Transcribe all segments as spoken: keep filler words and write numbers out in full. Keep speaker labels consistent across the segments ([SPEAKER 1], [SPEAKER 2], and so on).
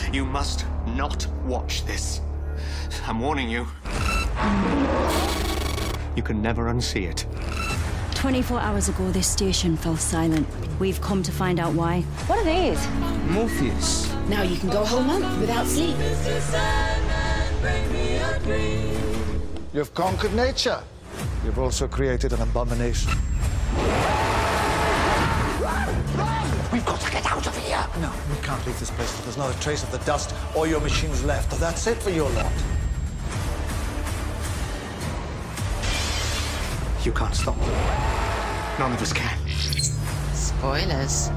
[SPEAKER 1] You must not watch this. I'm warning you. You can never unsee it.
[SPEAKER 2] twenty-four hours ago, this station fell silent. We've come to find out why.
[SPEAKER 3] What are these?
[SPEAKER 4] Morpheus.
[SPEAKER 3] Now you can go a whole month without sleep.
[SPEAKER 5] You've conquered nature. You've also created an abomination. We've got to get out of here. No, we can't leave this place. There's not a trace of the dust or your machines left. That's it for your lot.
[SPEAKER 1] You can't stop them. None of us can.
[SPEAKER 3] Spoilers.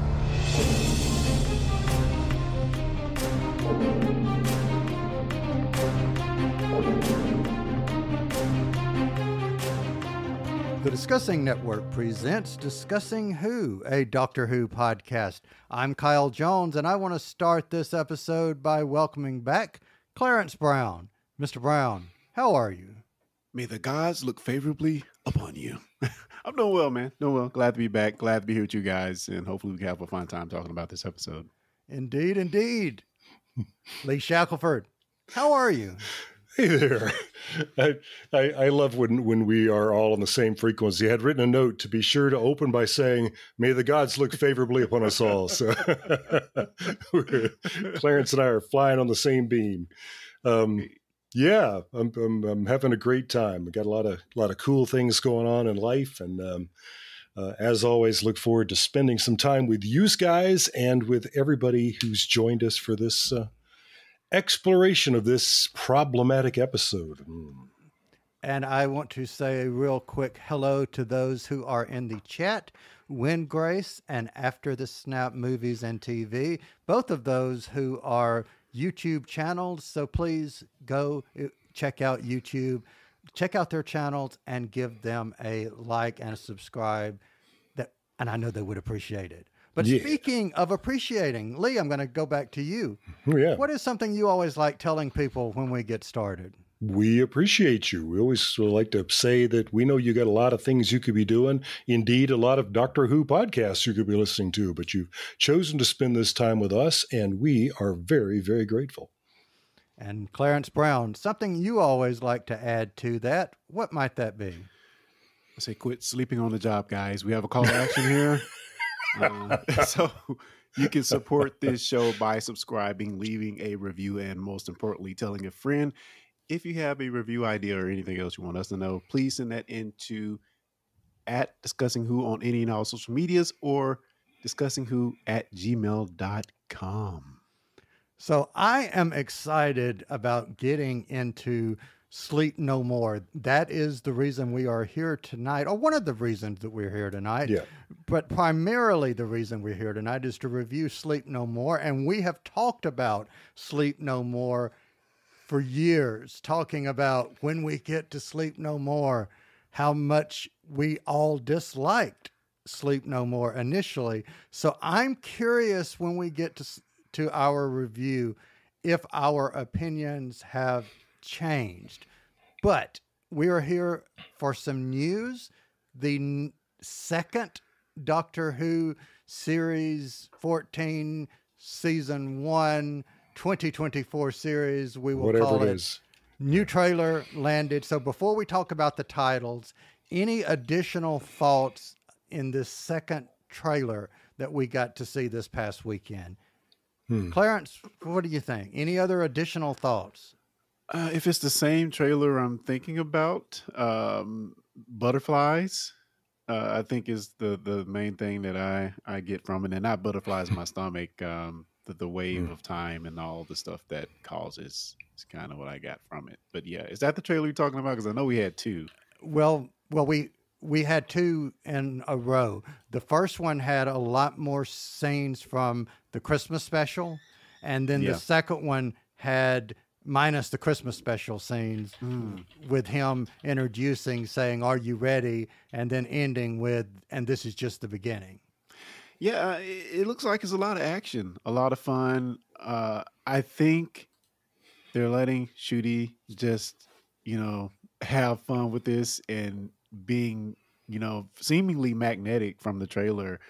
[SPEAKER 6] The Discussing Network presents Discussing Who, a Doctor Who podcast. I'm Kyle Jones, and I want to start this episode by welcoming back Clarence Brown. Mister Brown, how are you?
[SPEAKER 7] May the gods look favorably upon you. I'm doing well, man. Doing well. Glad to be back. Glad to be here with you guys, and hopefully we can have a fun time talking about this episode.
[SPEAKER 6] Indeed, indeed. Lee Shackelford, how are you?
[SPEAKER 8] Hey there. I, I I love when, when we are all on the same frequency. I had written a note to be sure to open by saying, may the gods look favorably upon us all. So Clarence and I are flying on the same beam. Um, yeah, I'm, I'm I'm having a great time. We got a lot of a lot of cool things going on in life, and um, uh, as always, look forward to spending some time with you guys and with everybody who's joined us for this uh, exploration of this problematic episode. Mm.
[SPEAKER 6] And I want to say a real quick hello to those who are in the chat, Win Grace and After the Snap Movies and T V, both of those who are YouTube channels. So please go check out YouTube, check out their channels and give them a like and a subscribe. That, and I know they would appreciate it. But yeah. Speaking of appreciating, Lee, I'm going to go back to you.
[SPEAKER 8] Oh, yeah.
[SPEAKER 6] What is something you always like telling people when we get started?
[SPEAKER 8] We appreciate you. We always like to say that we know you got a lot of things you could be doing. Indeed, a lot of Doctor Who podcasts you could be listening to, but you've chosen to spend this time with us, and we are very, very grateful.
[SPEAKER 6] And Clarence Brown, something you always like to add to that. What might that be?
[SPEAKER 7] I say quit sleeping on the job, guys. We have a call to action here. Uh, so you can support this show by subscribing, leaving a review, and most importantly, telling a friend. If you have a review idea or anything else you want us to know, please send that into at Discussing Who on any and all social medias or discussing who at gmail dot com.
[SPEAKER 6] So I am excited about getting into Sleep No More. That is the reason we are here tonight, or one of the reasons that we're here tonight.
[SPEAKER 8] Yeah.
[SPEAKER 6] But primarily the reason we're here tonight is to review Sleep No More. And we have talked about Sleep No More for years, talking about when we get to Sleep No More, how much we all disliked Sleep No More initially. So I'm curious when we get to, to our review, if our opinions have changed. But we are here for some news. The n- second Doctor Who Series fourteen, Season one, twenty twenty-four series, we will
[SPEAKER 8] Whatever
[SPEAKER 6] call
[SPEAKER 8] it
[SPEAKER 6] it.
[SPEAKER 8] Is.
[SPEAKER 6] New trailer landed. So before we talk about the titles, any additional thoughts in this second trailer that we got to see this past weekend? Hmm. Clarence, what do you think? Any other additional thoughts?
[SPEAKER 7] Uh, if it's the same trailer I'm thinking about, um, butterflies, uh, I think is the, the main thing that I, I get from it. And not butterflies in my stomach, um, the, the wave mm. of time and all the stuff that causes is kind of what I got from it. But yeah, is that the trailer you're talking about? Because I know we had two.
[SPEAKER 6] Well, well, we we had two in a row. The first one had a lot more scenes from the Christmas special, and then yeah. the second one had minus the Christmas special scenes mm. with him introducing, saying, "Are you ready?" and then ending with, "And this is just the beginning."
[SPEAKER 7] Yeah, it looks like it's a lot of action, a lot of fun. Uh, I think they're letting Ncuti just, you know, have fun with this and being, you know, seemingly magnetic from the trailer.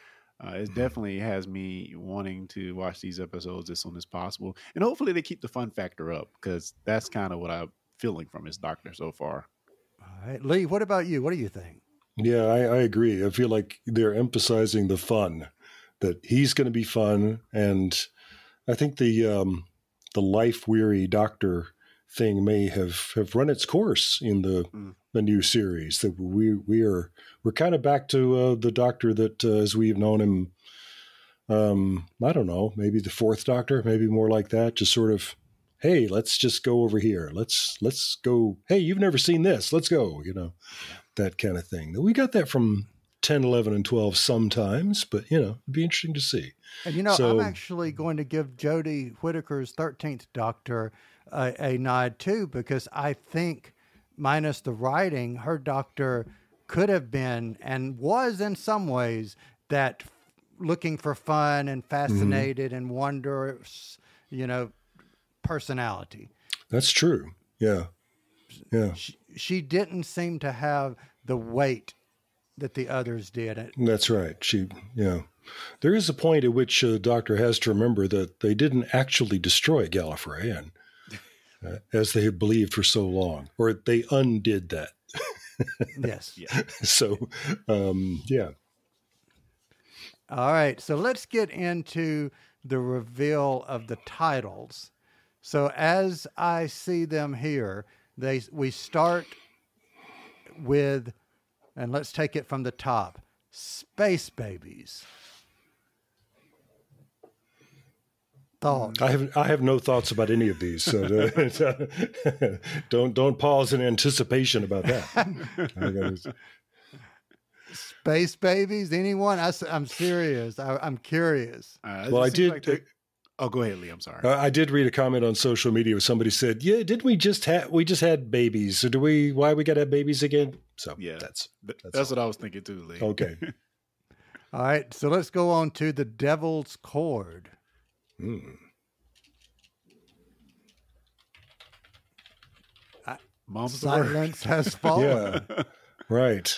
[SPEAKER 7] Uh, it definitely has me wanting to watch these episodes as soon as possible, and hopefully they keep the fun factor up because that's kind of what I'm feeling from his Doctor so far.
[SPEAKER 6] All right, Lee, what about you? What do you think?
[SPEAKER 8] Yeah, I, I agree. I feel like they're emphasizing the fun, that he's going to be fun, and I think the um, the life weary Doctor thing may have, have run its course in the mm. the new series. That we we are we're kind of back to uh, the Doctor that uh, as we've known him. Um, I don't know, maybe the fourth Doctor, maybe more like that. Just sort of, hey, let's just go over here. Let's let's go. Hey, you've never seen this. Let's go. You know, that kind of thing. We got that from ten, eleven, and twelve sometimes, but you know, it'd be interesting to see.
[SPEAKER 6] And you know,
[SPEAKER 8] so,
[SPEAKER 6] I'm actually going to give Jodie Whittaker's thirteenth Doctor a, a nod too, because I think, minus the writing, her Doctor could have been and was in some ways that looking for fun and fascinated mm-hmm. and wondrous, you know, personality.
[SPEAKER 8] That's true. Yeah. Yeah.
[SPEAKER 6] She, she didn't seem to have the weight that the others did.
[SPEAKER 8] That's right. She, yeah. There is a point at which a Doctor has to remember that they didn't actually destroy Gallifrey, and uh, as they had believed for so long, or they undid that.
[SPEAKER 6] Yes.
[SPEAKER 7] Yeah.
[SPEAKER 8] So, um, yeah.
[SPEAKER 6] All right. So let's get into the reveal of the titles. So as I see them here, they we start with, and let's take it from the top, Space Babies. Thought.
[SPEAKER 8] I have I have no thoughts about any of these, so uh, don't don't pause in anticipation about that.
[SPEAKER 6] Space Babies? Anyone? I, I'm serious. I, I'm curious.
[SPEAKER 7] Uh,
[SPEAKER 8] well, I did.
[SPEAKER 7] Like they, oh, go ahead, Lee. I'm sorry.
[SPEAKER 8] Uh, I did read a comment on social media where somebody said, "Yeah, didn't we just have we just had babies? So do we? Why we got to have babies again?" So
[SPEAKER 7] yeah,
[SPEAKER 8] that's
[SPEAKER 7] that's, that's what I was thinking too, Lee.
[SPEAKER 8] Okay.
[SPEAKER 6] All right. So let's go on to the Devil's Cord.
[SPEAKER 8] Mm.
[SPEAKER 7] Mom's
[SPEAKER 6] Silence has fallen.
[SPEAKER 8] Yeah. Right.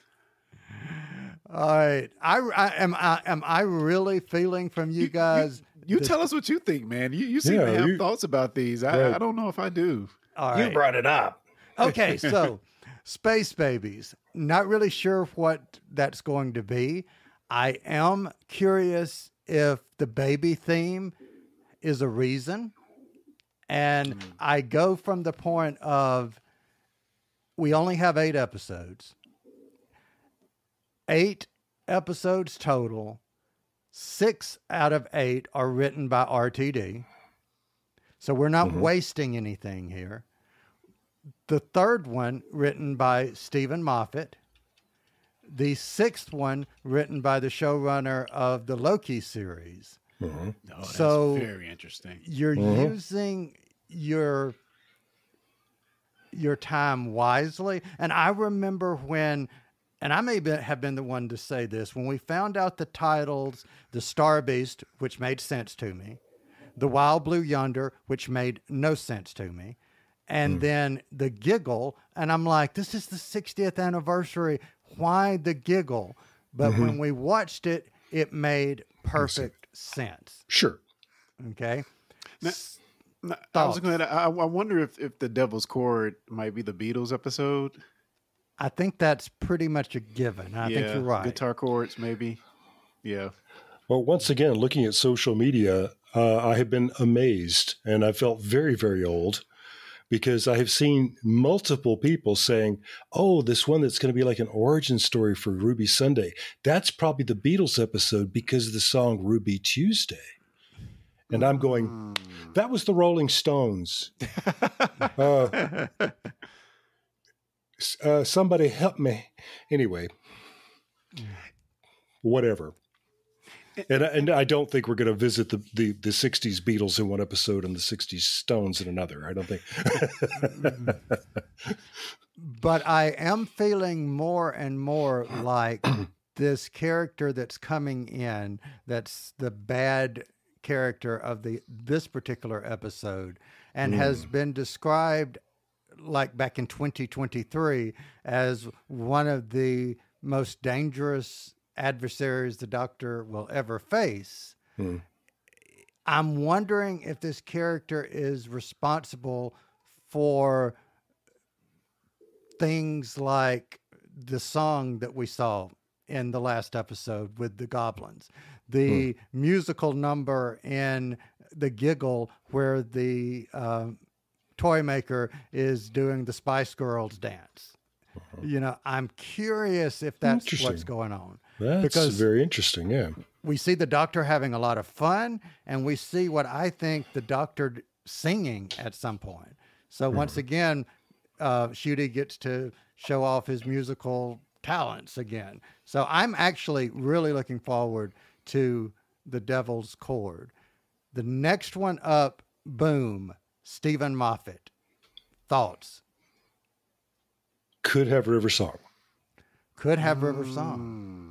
[SPEAKER 6] All right. I, I am. I am. I really feeling from you guys.
[SPEAKER 7] You, you
[SPEAKER 6] the,
[SPEAKER 7] tell us what you think, man. You you seem
[SPEAKER 8] yeah,
[SPEAKER 7] to have
[SPEAKER 8] you,
[SPEAKER 7] thoughts about these. I,
[SPEAKER 8] right.
[SPEAKER 7] I don't know if I do.
[SPEAKER 6] All right.
[SPEAKER 8] You brought it up.
[SPEAKER 6] Okay. So, Space Babies. Not really sure what that's going to be. I am curious if the baby theme is a reason. And mm. I go from the point of we only have eight episodes. Eight episodes total. Six out of eight are written by R T D. So we're not mm-hmm. wasting anything here. The third one written by Stephen Moffat. The sixth one written by the showrunner of the Loki series.
[SPEAKER 8] Mm-hmm.
[SPEAKER 7] Oh, that's
[SPEAKER 6] so
[SPEAKER 7] very interesting.
[SPEAKER 6] You're
[SPEAKER 8] mm-hmm.
[SPEAKER 6] using your your time wisely. And I remember when, and I may be, have been the one to say this, when we found out the titles, The Star Beast, which made sense to me, The Wild Blue Yonder, which made no sense to me, and mm. then The Giggle, and I'm like, this is the sixtieth anniversary. Why The Giggle? But mm-hmm. when we watched it, it made perfect sense.
[SPEAKER 8] Sure.
[SPEAKER 6] Okay.
[SPEAKER 7] Now, now, I was going to. I, I wonder if, if the Devil's Cord might be the Beatles episode.
[SPEAKER 6] I think that's pretty much a given. I
[SPEAKER 7] yeah,
[SPEAKER 6] think you're right.
[SPEAKER 7] Guitar chords, maybe. Yeah.
[SPEAKER 8] Well, once again, looking at social media, uh, I have been amazed, and I felt very, very old because I have seen multiple people saying, "Oh, this one that's going to be like an origin story for Ruby Sunday. That's probably the Beatles episode because of the song Ruby Tuesday." And I'm going, that was the Rolling Stones. uh, uh, somebody help me. Anyway, whatever. And, and I don't think we're going to visit the, the, the sixties Beatles in one episode and the sixties Stones in another. I don't think.
[SPEAKER 6] But I am feeling more and more like this character that's coming in, that's the bad character of the this particular episode, and mm. has been described like back in twenty twenty-three as one of the most dangerous adversaries the Doctor will ever face.
[SPEAKER 8] Hmm.
[SPEAKER 6] I'm wondering if this character is responsible for things like the song that we saw in the last episode with the goblins, the hmm. musical number in The Giggle where the uh, toy maker is doing the Spice Girls dance. Uh-huh. You know, I'm curious if that's what's going on.
[SPEAKER 8] That's because very interesting, yeah.
[SPEAKER 6] We see the Doctor having a lot of fun, and we see what I think the Doctor singing at some point. So mm-hmm. once again, uh, Ncuti gets to show off his musical talents again. So I'm actually really looking forward to The Devil's Chord. The next one up, boom, Stephen Moffat. Thoughts?
[SPEAKER 8] Could have River Song.
[SPEAKER 6] Could have River Song.
[SPEAKER 8] Mm.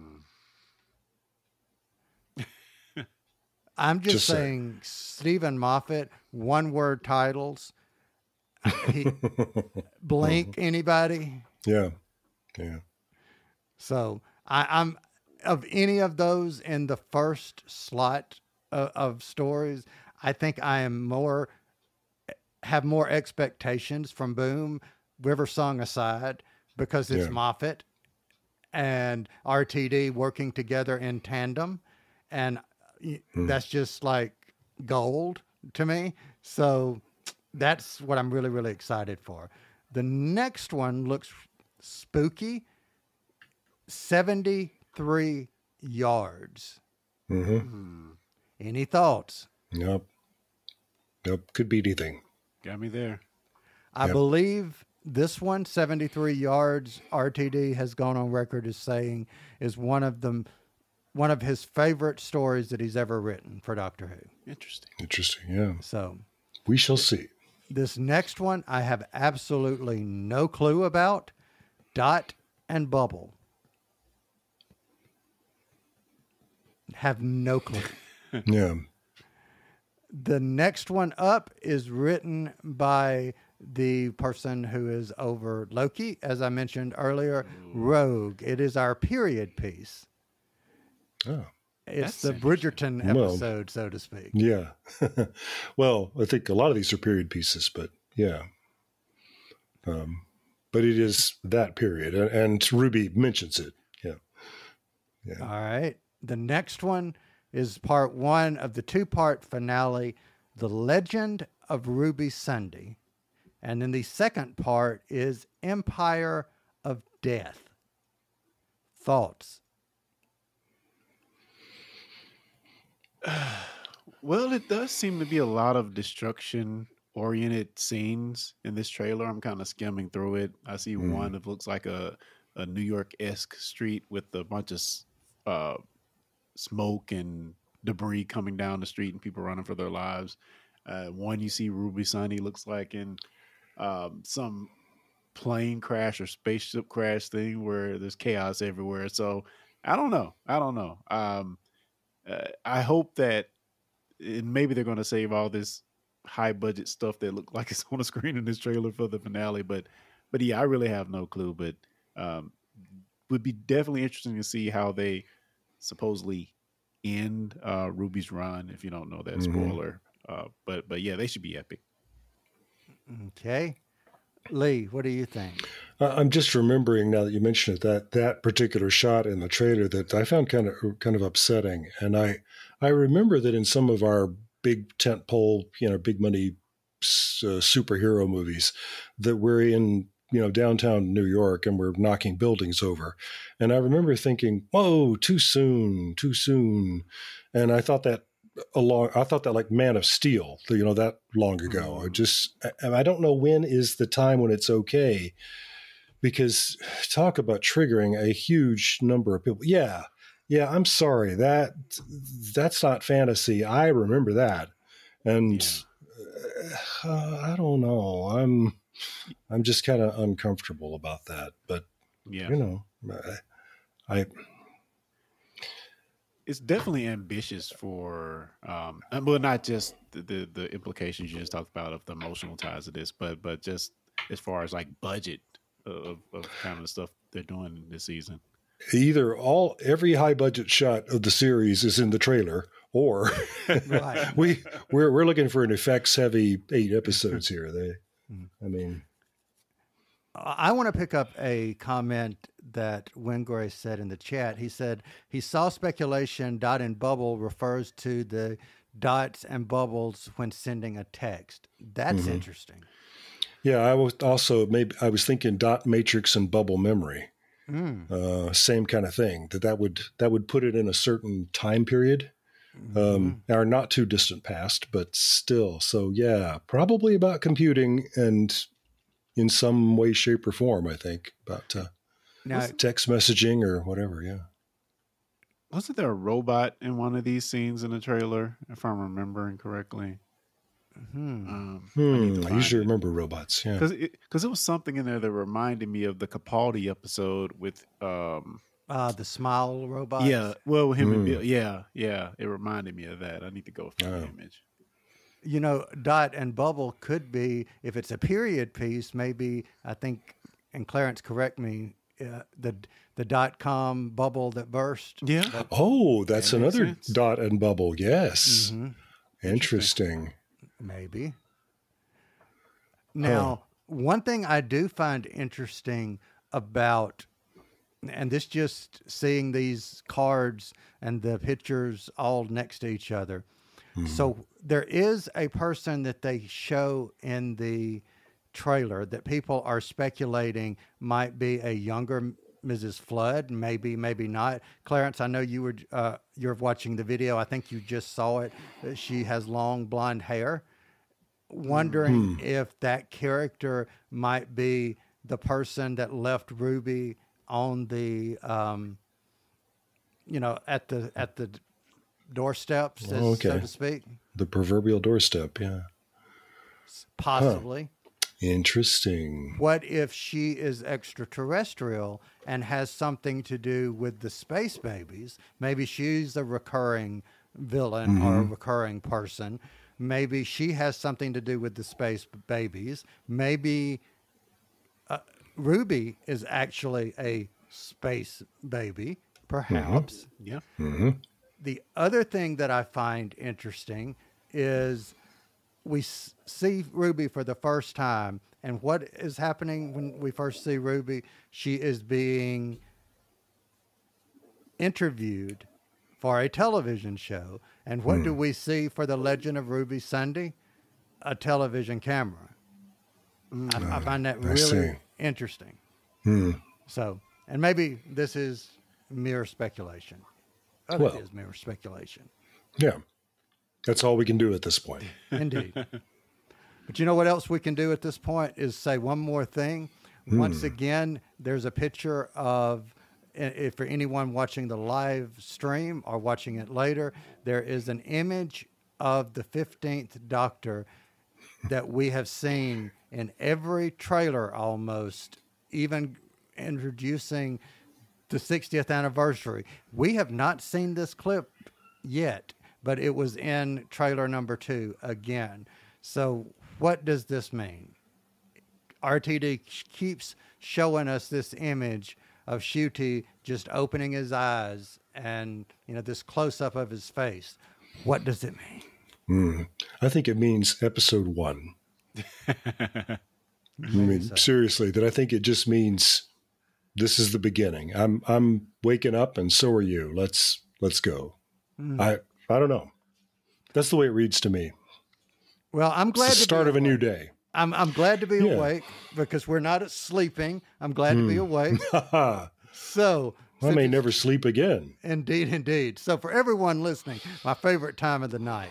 [SPEAKER 6] I'm just,
[SPEAKER 8] just
[SPEAKER 6] saying, saying, Stephen Moffat, one word titles. He, blink anybody?
[SPEAKER 8] Yeah. Yeah.
[SPEAKER 6] So I, I'm of any of those in the first slot of, of stories, I think I am more have more expectations from Boom, River Song aside, because it's yeah. Moffat and R T D working together in tandem. And hmm. that's just like gold to me. So that's what I'm really, really excited for. The next one looks spooky. seventy-three yards.
[SPEAKER 8] Mm-hmm.
[SPEAKER 6] Hmm. Any thoughts?
[SPEAKER 8] Yep. Yep. Could be anything.
[SPEAKER 7] Got me there.
[SPEAKER 6] I
[SPEAKER 8] yep.
[SPEAKER 6] believe this one, seventy-three yards, R T D has gone on record as saying is one of them, one of his favorite stories that he's ever written for Doctor Who.
[SPEAKER 7] Interesting.
[SPEAKER 8] Interesting. Yeah.
[SPEAKER 6] So
[SPEAKER 8] we shall see.
[SPEAKER 6] This next one, I have absolutely no clue about. Dot and Bubble. Have no clue.
[SPEAKER 8] Yeah.
[SPEAKER 6] The next one up is written by the person who is over Loki, as I mentioned earlier, Rogue. It is our period piece.
[SPEAKER 8] Oh.
[SPEAKER 6] It's the Bridgerton episode, well, so to speak.
[SPEAKER 8] Yeah. Well, I think a lot of these are period pieces, but yeah. Um, but it is that period, and, and Ruby mentions it. Yeah. Yeah.
[SPEAKER 6] All right. The next one is part one of the two-part finale, The Legend of Ruby Sunday. And then the second part is Empire of Death. Thoughts?
[SPEAKER 7] Well, it does seem to be a lot of destruction-oriented scenes in this trailer. I'm kind of skimming through it. I see mm. one that looks like a, a New York-esque street with a bunch of uh, smoke and debris coming down the street and people running for their lives. Uh, one you see Ruby Sunny looks like in um, some plane crash or spaceship crash thing where there's chaos everywhere. So I don't know. I don't know. Um, uh, I hope that it, maybe they're going to save all this high budget stuff that look like it's on the screen in this trailer for the finale. But, but yeah, I really have no clue. But um, would be definitely interesting to see how they supposedly end uh, Ruby's run. If you don't know that,
[SPEAKER 8] mm-hmm.
[SPEAKER 7] spoiler. Uh, but but yeah, they should be epic.
[SPEAKER 6] Okay, Lee, what do you think?
[SPEAKER 8] Uh, I'm just remembering now that you mentioned it, that that particular shot in the trailer that I found kind of kind of upsetting, and I I remember that in some of our big tentpole, you know, big money uh, superhero movies, that we're in, you know, downtown New York and we're knocking buildings over, and I remember thinking, whoa, too soon, too soon, and I thought that. Along, I thought that like Man of Steel, you know, that long ago. I just, I don't know when is the time when it's okay, because talk about triggering a huge number of people. Yeah, yeah. I'm sorry that that's not fantasy. I remember that, and yeah. uh, I don't know. I'm, I'm just kind of uncomfortable about that. But yeah, you know, I. I
[SPEAKER 7] It's definitely ambitious for, um, well, not just the, the the implications you just talked about of the emotional ties of this, but but just as far as like budget of, of kind of the stuff they're doing this season.
[SPEAKER 8] either all every high budget shot of the series is in the trailer, or
[SPEAKER 6] Right.
[SPEAKER 8] we we're we're looking for an effects heavy eight episodes here. They, I mean,
[SPEAKER 6] I want to pick up a comment that Wingray said in the chat. He said he saw speculation dot and bubble refers to the dots and bubbles when sending a text. That's
[SPEAKER 8] Mhm.
[SPEAKER 6] interesting.
[SPEAKER 8] yeah. I was also maybe I was thinking dot matrix and bubble memory,
[SPEAKER 6] Mm.
[SPEAKER 8] uh, same kind of thing. That that would that would put it in a certain time period. Um, our not too distant past, but still. So yeah, probably about computing and in some way, shape, or form. I think about uh,
[SPEAKER 6] Now,
[SPEAKER 8] text messaging or whatever. Yeah.
[SPEAKER 7] Wasn't there a robot in one of these scenes in the trailer, if I'm remembering correctly?
[SPEAKER 6] hmm.
[SPEAKER 7] Um,
[SPEAKER 8] Hmm, I usually remember robots. Yeah.
[SPEAKER 7] because it, cause it was something in there that reminded me of the Capaldi episode with um
[SPEAKER 6] uh, the smile robot.
[SPEAKER 7] yeah well him and
[SPEAKER 8] Mm.
[SPEAKER 7] Bill. yeah yeah it reminded me of that. I need to go find
[SPEAKER 8] Oh.
[SPEAKER 7] the image.
[SPEAKER 6] You know, dot and bubble could be, if it's a period piece, maybe, I think, and Clarence, correct me, uh, the the dot com bubble that burst.
[SPEAKER 7] Yeah.
[SPEAKER 6] That-
[SPEAKER 8] Oh, that's
[SPEAKER 7] That makes
[SPEAKER 8] another
[SPEAKER 7] sense.
[SPEAKER 8] dot and bubble. Yes.
[SPEAKER 6] Mhm.
[SPEAKER 8] Interesting.
[SPEAKER 6] Maybe. Now, one thing I do find interesting about, and this just seeing these cards and the pictures all next to each other. So there is a person that they show in the trailer that people are speculating might be a younger Missus Flood, maybe, maybe not. Clarence, I know you were uh, you're watching the video. I think you just saw it. Uh, She has long blonde hair. Wondering if that character might be the person that left Ruby on the, um, you know, at the at the doorsteps, as,
[SPEAKER 8] Oh,
[SPEAKER 6] so
[SPEAKER 8] okay.
[SPEAKER 6] to speak.
[SPEAKER 8] The proverbial doorstep. Yeah.
[SPEAKER 6] Possibly.
[SPEAKER 8] Interesting.
[SPEAKER 6] What if she is extraterrestrial and has something to do with the space babies? Maybe she's a recurring villain or a recurring person. Maybe she has something to do with the space babies. Maybe uh, Ruby is actually a space baby, perhaps.
[SPEAKER 7] Yeah.
[SPEAKER 8] Mm-hmm.
[SPEAKER 6] The other thing that I find interesting is we s- see Ruby for the first time, and what is happening when we first see Ruby? She is being interviewed for a television show. And what do we see for the Legend of Ruby Sunday? A television camera. I, I find that
[SPEAKER 8] I
[SPEAKER 6] really
[SPEAKER 8] see.
[SPEAKER 6] interesting.
[SPEAKER 8] Hmm.
[SPEAKER 6] So, and maybe this is mere speculation. Oh,
[SPEAKER 8] Well.
[SPEAKER 6] it is mere speculation.
[SPEAKER 8] Yeah. That's all we can do at this point.
[SPEAKER 6] Indeed. But you know what else we can do at this point is say one more thing. Once again, there's a picture of, i- if for anyone watching the live stream or watching it later, there is an image of the fifteenth Doctor that we have seen in every trailer almost, even introducing the sixtieth anniversary. We have not seen this clip yet, but it was in trailer number two again. So what does this mean? R T D keeps showing us this image of Ncuti just opening his eyes and, you know, this close-up of his face. What does it mean?
[SPEAKER 8] Hmm. I think it means episode one. I mean,
[SPEAKER 6] so.
[SPEAKER 8] seriously, that I think it just means this is the beginning. I'm I'm waking up, and so are you. Let's let's go. I I don't know. That's the way it reads to me.
[SPEAKER 6] Well, I'm glad
[SPEAKER 8] It's the
[SPEAKER 6] to
[SPEAKER 8] start
[SPEAKER 6] be
[SPEAKER 8] of a new
[SPEAKER 6] awake.
[SPEAKER 8] day.
[SPEAKER 6] I'm I'm glad to be
[SPEAKER 8] Yeah.
[SPEAKER 6] awake because we're not sleeping. I'm glad to be awake.
[SPEAKER 8] I
[SPEAKER 6] So since
[SPEAKER 8] may
[SPEAKER 6] it's-
[SPEAKER 8] never sleep again.
[SPEAKER 6] Indeed, indeed. So for everyone listening, my favorite time of the night.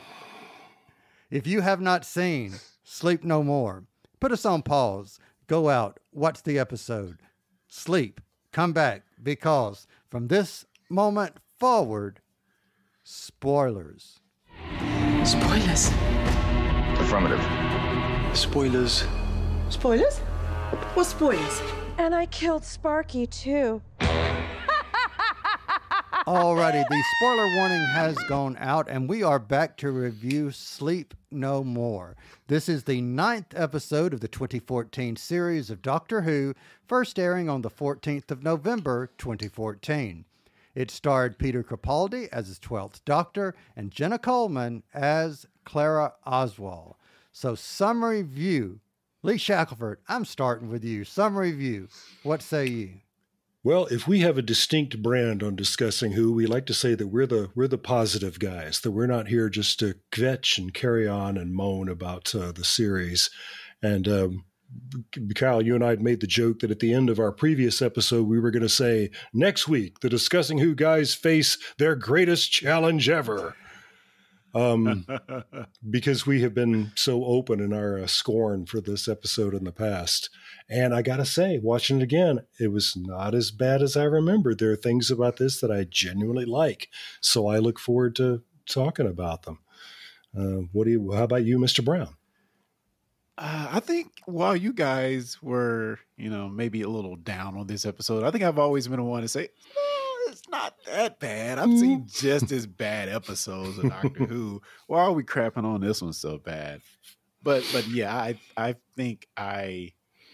[SPEAKER 6] If you have not seen Sleep No More, put us on pause, go out, watch the episode, sleep, come back, because from this moment forward, spoilers.
[SPEAKER 3] Spoilers.
[SPEAKER 1] Affirmative.
[SPEAKER 5] Spoilers.
[SPEAKER 4] Spoilers? What spoilers?
[SPEAKER 9] And I killed Sparky too.
[SPEAKER 6] Alrighty, the spoiler warning has gone out, and we are back to review Sleep No More. This is the ninth episode of the twenty fourteen series of Doctor Who, first airing on the fourteenth of November, twenty fourteen. It starred Peter Capaldi as his twelfth Doctor and Jenna Coleman as Clara Oswald. So, summary view. Lee Shackelford, I'm starting with you. Summary view. What say you?
[SPEAKER 8] Well, if we have a distinct brand on discussing Who, we like to say that we're the we're the positive guys, that we're not here just to kvetch and carry on and moan about uh, the series. And um, Kyle, you and I had made the joke that at the end of our previous episode, we were going to say, next week, the Discussing Who guys face their greatest challenge ever. Um, because we have been so open in our uh, scorn for this episode in the past. And I got to say, watching it again, it was not as bad as I remembered. There are things about this that I genuinely like. So I look forward to talking about them. Uh, what do you, how about you, Mister Brown?
[SPEAKER 7] Uh, I think while you guys were, you know, maybe a little down on this episode, I think I've always been the one to say, oh, it's not that bad. I've seen just as bad episodes of Doctor Who. Why are we crapping on this one so bad? But, but yeah, I, I think I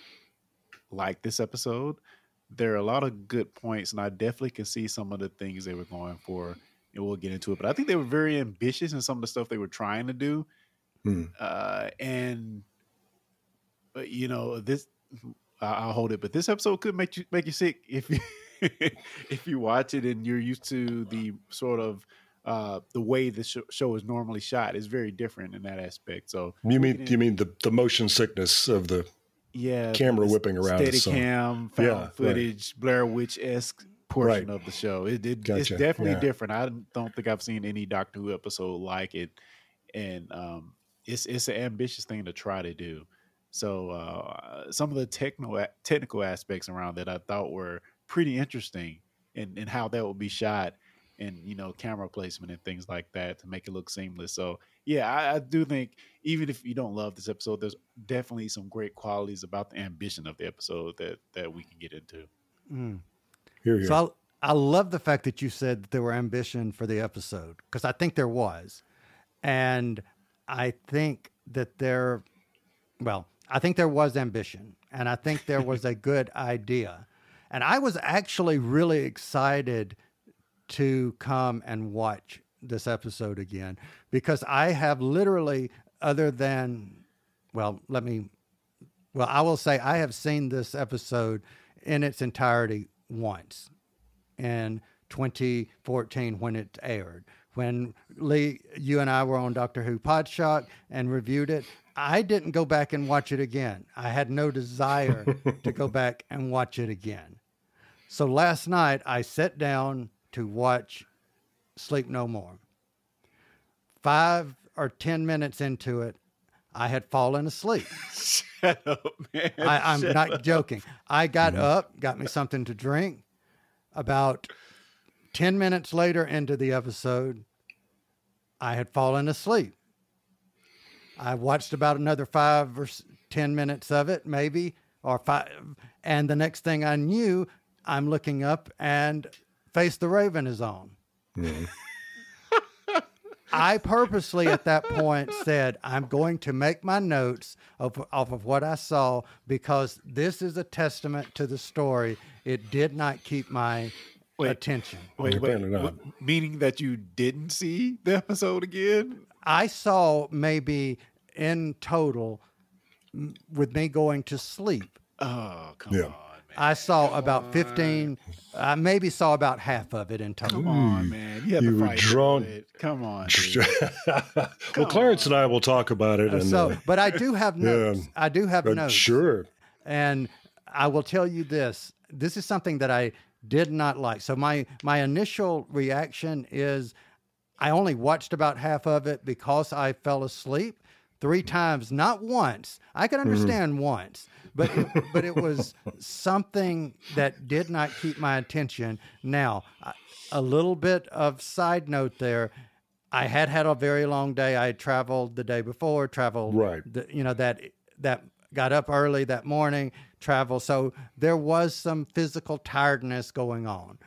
[SPEAKER 7] like this episode. There are a lot of good points, and I definitely can see some of the things they were going for, and we'll get into it. But I think they were very ambitious in some of the stuff they were trying to do. Hmm. Uh, and, uh, you know, this, I'll hold it, but this episode could make you, make you sick if you, if you watch it and you're used to the sort of uh, the way the sh- show is normally shot. Is very different in that aspect. So
[SPEAKER 8] you mean you mean the, the motion sickness of the
[SPEAKER 7] yeah
[SPEAKER 8] camera whipping around,
[SPEAKER 7] steady cam, found
[SPEAKER 8] yeah,
[SPEAKER 7] footage, right. Blair Witch-esque portion
[SPEAKER 8] right.
[SPEAKER 7] of the show. It, it
[SPEAKER 8] gotcha.
[SPEAKER 7] It's definitely
[SPEAKER 8] yeah.
[SPEAKER 7] different. I don't think I've seen any Doctor Who episode like it, and um, it's it's an ambitious thing to try to do. So uh, some of the technical technical aspects around that I thought were pretty interesting, and and how that would be shot, and you know, camera placement and things like that to make it look seamless. So yeah, I, I do think even if you don't love this episode, there's definitely some great qualities about the ambition of the episode that that we can get into.
[SPEAKER 6] Mm.
[SPEAKER 8] Here, here.
[SPEAKER 6] So I, I love the fact that you said that there were ambition for the episode, because I think there was, and I think that there, well, I think there was ambition, and I think there was a good idea. And I was actually really excited to come and watch this episode again, because I have literally, other than, well, let me, well, I will say I have seen this episode in its entirety once in twenty fourteen when it aired. When Lee, you and I were on Doctor Who Podshock and reviewed it, I didn't go back and watch it again. I had no desire to go back and watch it again. So last night I sat down to watch Sleep No More. Five or ten minutes into it, I had fallen asleep.
[SPEAKER 7] Shut up, man.
[SPEAKER 6] I, I'm
[SPEAKER 7] Shut
[SPEAKER 6] not
[SPEAKER 7] up.
[SPEAKER 6] joking. I got up, got me something to drink. About ten minutes later into the episode, I had fallen asleep. I watched about another five or ten minutes of it, maybe, or five. And the next thing I knew, I'm looking up and Face the Raven is on.
[SPEAKER 8] Mm-hmm.
[SPEAKER 6] I purposely at that point said, I'm going to make my notes of, off of what I saw, because this is a testament to the story. It did not keep my
[SPEAKER 7] Wait,
[SPEAKER 6] attention.
[SPEAKER 7] Wait, wait,
[SPEAKER 8] Apparently not.
[SPEAKER 7] w- meaning that you didn't see the episode again?
[SPEAKER 6] I saw maybe in total, m- with me going to sleep,
[SPEAKER 7] Oh, come
[SPEAKER 8] Yeah.
[SPEAKER 7] on, man.
[SPEAKER 6] I saw about fifteen, I maybe saw about half of it in total.
[SPEAKER 7] Come on, man. You have
[SPEAKER 8] You
[SPEAKER 7] to
[SPEAKER 8] were
[SPEAKER 7] fight
[SPEAKER 8] drawn-
[SPEAKER 7] through it. Come on, dude.
[SPEAKER 8] well, Clarence and I will talk about it. And,
[SPEAKER 6] So,
[SPEAKER 8] uh,
[SPEAKER 6] but I do have notes. I do have
[SPEAKER 8] uh,
[SPEAKER 6] notes.
[SPEAKER 8] sure.
[SPEAKER 6] And I will tell you this. This is something that I did not like. So my, my initial reaction is I only watched about half of it because I fell asleep three times, not once. I could understand mm-hmm. once, but it, but it was something that did not keep my attention. Now, a little bit of side note there. I had had a very long day. I had traveled the day before, traveled,
[SPEAKER 8] right.
[SPEAKER 6] the, you know, that, that got up early that morning, travel. So there was some physical tiredness going on.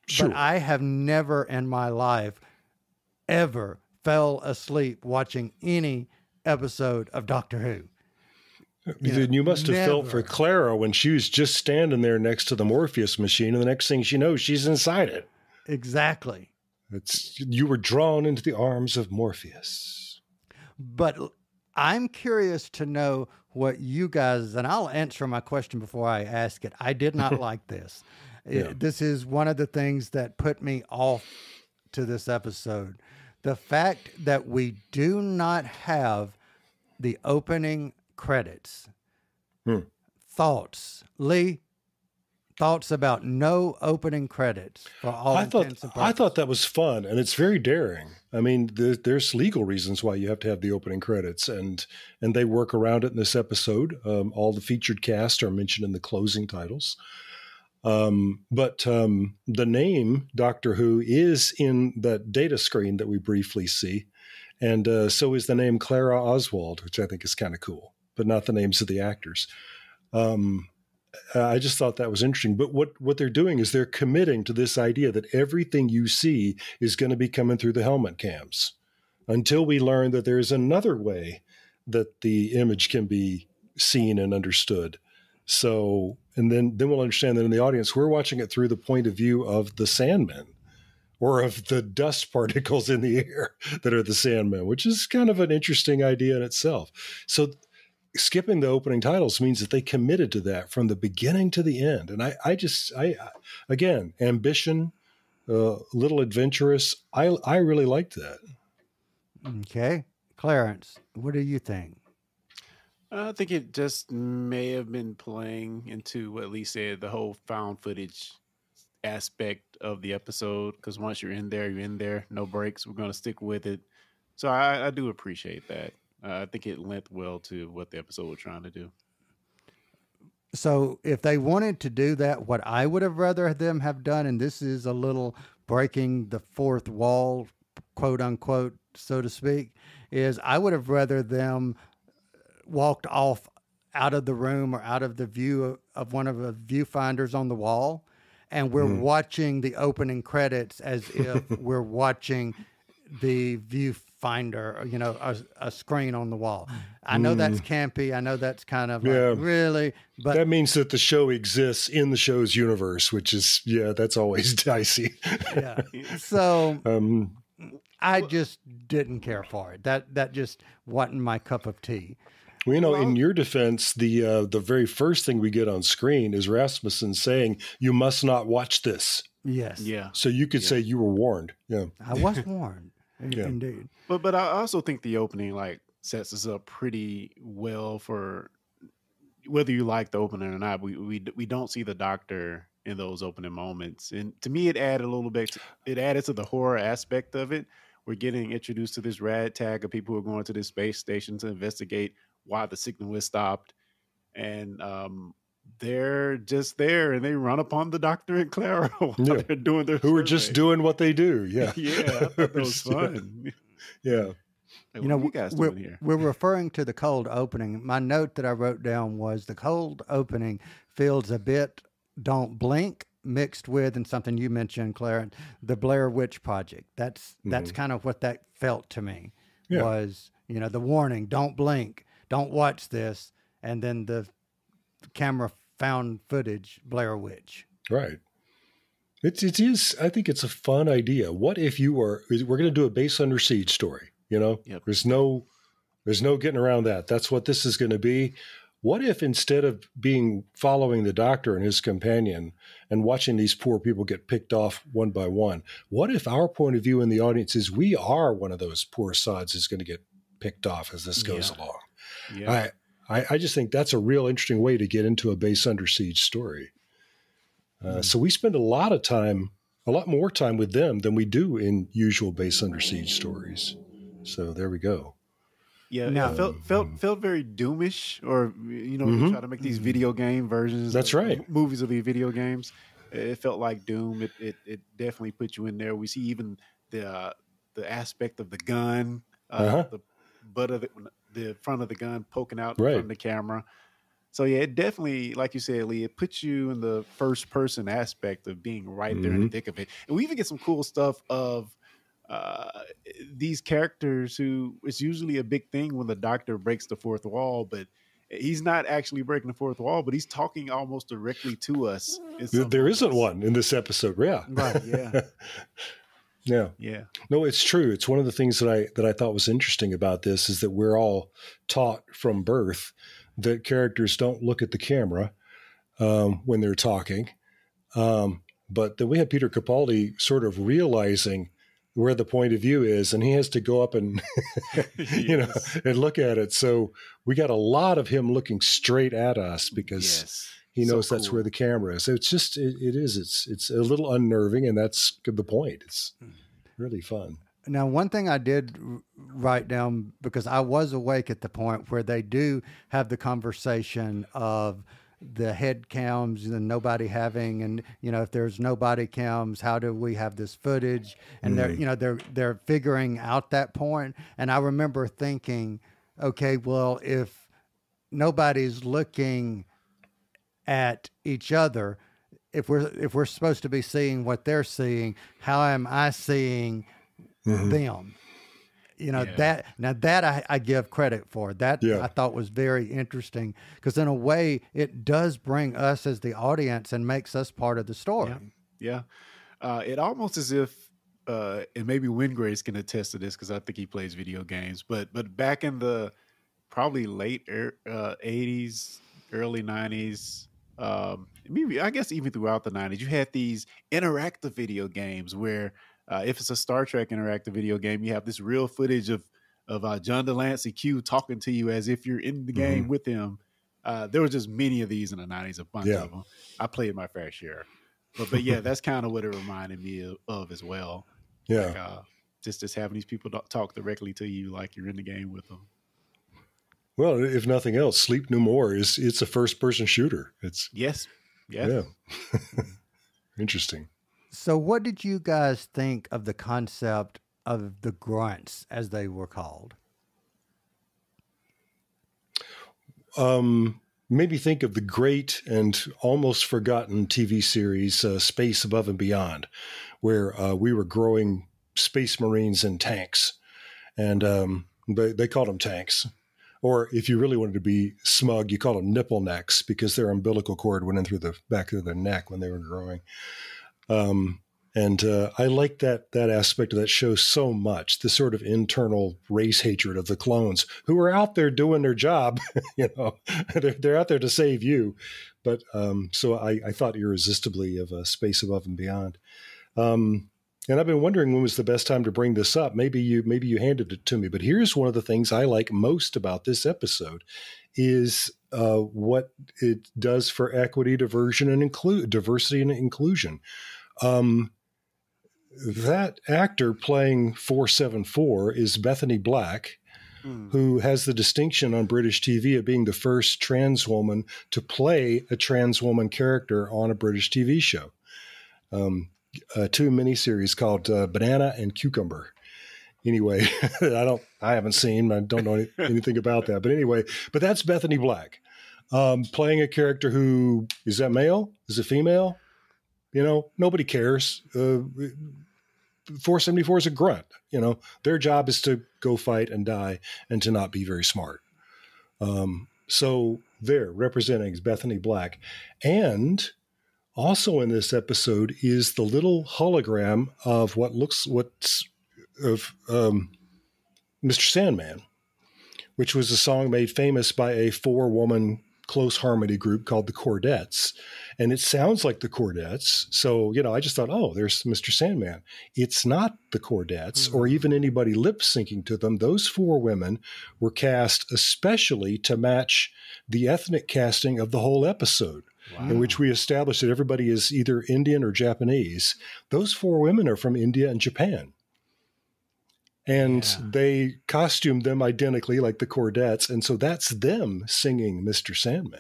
[SPEAKER 8] Sure.
[SPEAKER 6] but I have never in my life ever fell asleep watching any episode of Doctor Who.
[SPEAKER 8] You, then you must have
[SPEAKER 6] never.
[SPEAKER 8] felt for Clara when she was just standing there next to the Morpheus machine, and the next thing she knows, she's inside it.
[SPEAKER 6] Exactly.
[SPEAKER 8] It's you were drawn into the arms of Morpheus.
[SPEAKER 6] But I'm curious to know what you guys, and I'll answer my question before I ask it. I did not like this.
[SPEAKER 8] Yeah.
[SPEAKER 6] It, this is one of the things that put me off to this episode. The fact that we do not have the opening credits.
[SPEAKER 8] Hmm.
[SPEAKER 6] Thoughts, Lee? Thoughts about no opening credits for all
[SPEAKER 8] I thought
[SPEAKER 6] intents and
[SPEAKER 8] I
[SPEAKER 6] purposes.
[SPEAKER 8] thought that was fun, and it's very daring. I mean, there, there's legal reasons why you have to have the opening credits, and and they work around it in this episode. Um, all the featured cast are mentioned in the closing titles. Um, but um, the name Doctor Who is in that data screen that we briefly see, and uh, so is the name Clara Oswald, which I think is kind of cool, but not the names of the actors. Um, I just thought that was interesting. But what, what they're doing is they're committing to this idea that everything you see is going to be coming through the helmet cams until we learn that there's another way that the image can be seen and understood. So, and then, then we'll understand that in the audience, we're watching it through the point of view of the Sandmen or of the dust particles in the air that are the Sandmen, which is kind of an interesting idea in itself. So skipping the opening titles means that they committed to that from the beginning to the end. And I, I just, I, again, ambition, a uh, little adventurous. I, I really liked that.
[SPEAKER 6] Okay. Clarence, what do you think?
[SPEAKER 7] I think it just may have been playing into what Lee said, the whole found footage aspect of the episode. Because once you're in there, you're in there. No breaks. We're going to stick with it. So I, I do appreciate that. Uh, I think it lent well to what the episode was trying to do.
[SPEAKER 6] So if they wanted to do that, what I would have rather them have done, and this is a little breaking the fourth wall, quote unquote, so to speak, is I would have rather them walked off out of the room or out of the view of, of one of the viewfinders on the wall, and we're mm. watching the opening credits as if we're watching the viewfinder, you know, a, a screen on the wall. I know mm. that's campy. I know that's kind of
[SPEAKER 8] yeah.
[SPEAKER 6] like, really, but
[SPEAKER 8] that means that the show exists in the show's universe, which is, yeah, that's always dicey.
[SPEAKER 6] yeah. So
[SPEAKER 8] um,
[SPEAKER 6] I just didn't care for it. That, that just wasn't my cup of tea.
[SPEAKER 8] Well, you know, well, in your defense, the uh, the very first thing we get on screen is Rasmussen saying, "You must not watch this."
[SPEAKER 6] Yes.
[SPEAKER 7] Yeah.
[SPEAKER 8] So you could
[SPEAKER 7] yeah.
[SPEAKER 8] say you were warned. Yeah.
[SPEAKER 6] I was warned.
[SPEAKER 8] yeah.
[SPEAKER 6] Indeed.
[SPEAKER 7] But but I also think the opening like sets us up pretty well for whether you like the opening or not. We we we don't see the Doctor in those opening moments, and to me, it added a little bit. To, it added to the horror aspect of it. We're getting introduced to this ragtag of people who are going to this space station to investigate why the signal was stopped, and um, they're just there, and they run upon the Doctor and Clara while
[SPEAKER 8] yeah.
[SPEAKER 7] they're doing their
[SPEAKER 8] who
[SPEAKER 7] survey.
[SPEAKER 8] are just doing what they do. Yeah,
[SPEAKER 7] yeah, I thought that was fun.
[SPEAKER 8] Yeah,
[SPEAKER 7] like,
[SPEAKER 6] you know,
[SPEAKER 7] what are you guys
[SPEAKER 6] we're,
[SPEAKER 7] doing here?
[SPEAKER 6] we're referring to the cold opening. My note that I wrote down was the cold opening feels a bit "Don't Blink" mixed with, and something you mentioned, Clarence, the Blair Witch Project. That's that's mm-hmm. kind of what that felt to me. Yeah. Was, you know, the warning, don't blink. Don't watch this, and then the camera found footage, Blair Witch.
[SPEAKER 8] Right. It, it is, I think it's a fun idea. What if you were, we're going to do a base under siege story, you know?
[SPEAKER 7] Yep.
[SPEAKER 8] There's no, there's no getting around that. That's what this is going to be. What if instead of being following the Doctor and his companion and watching these poor people get picked off one by one, what if our point of view in the audience is we are one of those poor sods who's going to get picked off as this goes
[SPEAKER 7] yeah.
[SPEAKER 8] along?
[SPEAKER 7] Yeah.
[SPEAKER 8] I, I, I just think that's a real interesting way to get into a base under siege story. Uh, mm. So we spend a lot of time, a lot more time with them than we do in usual base under siege stories. So there we go.
[SPEAKER 7] Yeah,
[SPEAKER 6] no.
[SPEAKER 7] it felt felt felt very Doomish, or you know, mm-hmm. we try to make these video game versions.
[SPEAKER 8] That's
[SPEAKER 7] of
[SPEAKER 8] right.
[SPEAKER 7] Movies of the video games. It felt like Doom. It it, it definitely put you in there. We see even the uh, the aspect of the gun, uh,
[SPEAKER 8] uh-huh.
[SPEAKER 7] the butt of the, the front of the gun poking out
[SPEAKER 8] right.
[SPEAKER 7] from the camera. So yeah, it definitely, like you said, Lee, it puts you in the first person aspect of being right there
[SPEAKER 8] Mm-hmm.
[SPEAKER 7] in the thick of it. And we even get some cool stuff of uh, these characters who it's usually a big thing when the Doctor breaks the fourth wall, but he's not actually breaking the fourth wall, but he's talking almost directly to us. in some
[SPEAKER 8] There isn't
[SPEAKER 7] moments.
[SPEAKER 8] one in this episode. Yeah.
[SPEAKER 7] Right. Yeah.
[SPEAKER 8] Yeah.
[SPEAKER 7] Yeah.
[SPEAKER 8] No, it's true. It's one of the things that I that I thought was interesting about this is that we're all taught from birth that characters don't look at the camera um, when they're talking. Um, but then we have Peter Capaldi sort of realizing where the point of view is, and he has to go up and you know
[SPEAKER 7] Yes.
[SPEAKER 8] and look at it. So we got a lot of him looking straight at us because
[SPEAKER 7] Yes.
[SPEAKER 8] he
[SPEAKER 7] So
[SPEAKER 8] knows that's
[SPEAKER 7] cool.
[SPEAKER 8] where the camera is. So it's just it, it is it's it's a little unnerving, and that's the point. It's really fun.
[SPEAKER 6] Now, one thing I did r- write down, because I was awake at the point where they do have the conversation of the head cams and nobody having, and you know, if there's nobody cams, how do we have this footage? And they're, you know, they're they're figuring out that point. And I remember thinking, okay, well, if nobody's looking at each other, if we're if we're supposed to be seeing what they're seeing, how am I seeing them? You know,
[SPEAKER 7] Yeah.
[SPEAKER 6] that now that I, I give credit for. That
[SPEAKER 8] Yeah.
[SPEAKER 6] I thought was very interesting, because in a way it does bring us as the audience and makes us part of the story.
[SPEAKER 7] Yeah. Uh, it almost as if, uh, and maybe Wingrace can attest to this because I think he plays video games, but but back in the probably late er, uh, eighties, early nineties, um, maybe I guess even throughout the nineties, you had these interactive video games where uh, if it's a Star Trek interactive video game, you have this real footage of of uh, John Delancey Q talking to you as if you're in the game
[SPEAKER 8] Mhm.
[SPEAKER 7] with him. Uh, there were just many of these in the nineties, a bunch
[SPEAKER 8] Yeah.
[SPEAKER 7] of them. I played my fair share. But, but yeah, that's kind of what it reminded me of, of as well.
[SPEAKER 8] Yeah.
[SPEAKER 7] Like, uh, just just having these people talk- talk directly to you like you're in the game with them.
[SPEAKER 8] Well, if nothing else, Sleep No More is it's a first person shooter. It's
[SPEAKER 7] Yes. Yes.
[SPEAKER 8] yeah. Interesting.
[SPEAKER 6] So, what did you guys think of the concept of the grunts, as they were called?
[SPEAKER 8] Um, maybe think of the great and almost forgotten T V series uh, Space Above and Beyond, where uh, we were growing space marines in tanks, and um, they, they called them tanks. Or if you really wanted to be smug, you call them nipple necks because their umbilical cord went in through the back of their neck when they were growing. Um, and uh, I like that that aspect of that show so much, the sort of internal race hatred of the clones who are out there doing their job. You know, they're, they're out there to save you. But um, so I, I thought irresistibly of uh, Space Above and Beyond. Um, and I've been wondering when was the best time to bring this up. Maybe you maybe you handed it to me. But here's one of the things I like most about this episode is uh, what it does for equity, diversion, and include diversity and inclusion. Um, that actor playing four seven four is Bethany Black,
[SPEAKER 7] Mm.
[SPEAKER 8] who has the distinction on British T V of being the first trans woman to play a trans woman character on a British T V show. Um, uh, two miniseries called uh, Banana and Cucumber. Anyway, I don't, I haven't seen, I don't know any, anything about that. But anyway, but that's Bethany Black um, playing a character who is that male? Is it female? You know, nobody cares. Uh, four seventy-four is a grunt. You know, their job is to go fight and die and to not be very smart. Um, so there, representing is Bethany Black. And also in this episode is the little hologram of what looks, what's, of um, Mister Sandman, which was a song made famous by a four-woman close harmony group called the Chordettes. And it sounds like the Chordettes. So, you know, I just thought, oh, there's Mister Sandman. It's not the Chordettes or even anybody lip syncing to them. Those four women were cast especially to match the ethnic casting of the whole episode, in which we established that everybody is either Indian or Japanese. Those four women are from India and Japan. And
[SPEAKER 6] Yeah.
[SPEAKER 8] they costumed them identically like the Chordettes. And so that's them singing Mister Sandman.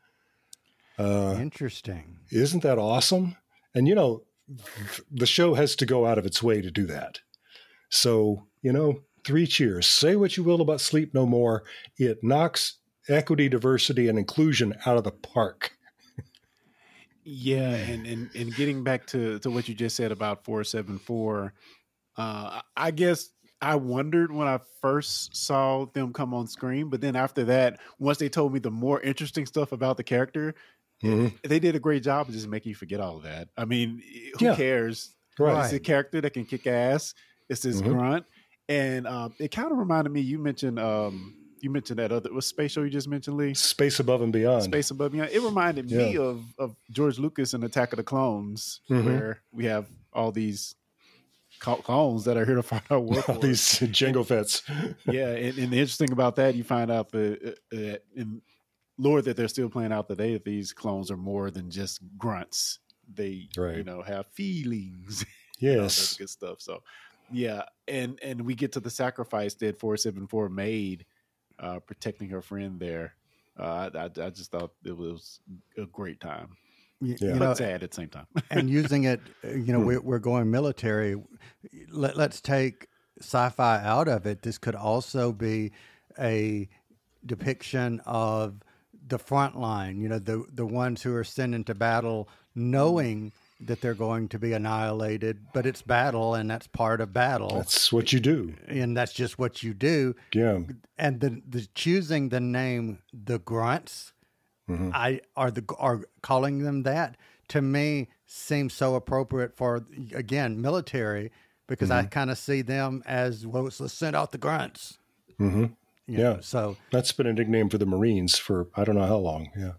[SPEAKER 8] Uh,
[SPEAKER 6] Interesting.
[SPEAKER 8] isn't that awesome? And, you know, the show has to go out of its way to do that. So, you know, three cheers. Say what you will about Sleep No More. It knocks equity, diversity, and inclusion out of the park.
[SPEAKER 7] Yeah, and, and and getting back to, to what you just said about four seven four, uh, I guess I wondered when I first saw them come on screen, but then after that, once they told me the more interesting stuff about the character, mm-hmm. they did a great job of just making you forget all of that. I mean, who yeah. cares? Right. It's a character that can kick ass. It's this mm-hmm. grunt, and um, it kind of reminded me. You mentioned. Um, You mentioned that other was space show you just mentioned, Lee?
[SPEAKER 8] Space Above and Beyond.
[SPEAKER 7] Space Above and Beyond. It reminded yeah. me of, of George Lucas and Attack of the Clones, mm-hmm. where we have all these clones that are here to find out work.
[SPEAKER 8] All these Jango Fetts.
[SPEAKER 7] Yeah, and, and the interesting about that, you find out that uh, in lore that they're still playing out today that these clones are more than just grunts. They, right. you know, have feelings.
[SPEAKER 8] Yes,
[SPEAKER 7] all that good stuff. So, yeah, and and we get to the sacrifice that four seven four made. Uh, protecting her friend there. Uh, I, I, I just thought it was a great time.
[SPEAKER 6] You,
[SPEAKER 7] yeah.
[SPEAKER 6] you
[SPEAKER 7] but
[SPEAKER 6] know,
[SPEAKER 7] sad at the same time.
[SPEAKER 6] And using it, you know, we're, we're going military. Let, let's take sci-fi out of it. This could also be a depiction of the front line, you know, the, the ones who are sent into battle knowing that they're going to be annihilated, but it's battle, and that's part of battle.
[SPEAKER 8] That's what you do.
[SPEAKER 6] And that's just what you do.
[SPEAKER 8] Yeah.
[SPEAKER 6] And the, the choosing the name the Grunts, mm-hmm. I are the are calling them that, to me seems so appropriate for, again, military, because mm-hmm. I kind of see them as, well, let's send out the Grunts.
[SPEAKER 8] Mm-hmm.
[SPEAKER 6] You
[SPEAKER 8] yeah.
[SPEAKER 6] know, so
[SPEAKER 8] that's been a nickname for the Marines for I don't know how long. Yeah.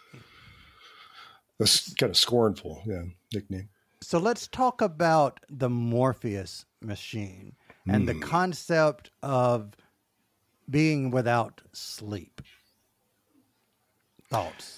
[SPEAKER 8] That's kind of scornful, yeah, nickname.
[SPEAKER 6] So let's talk about the Morpheus machine and mm. the concept of being without sleep. Thoughts?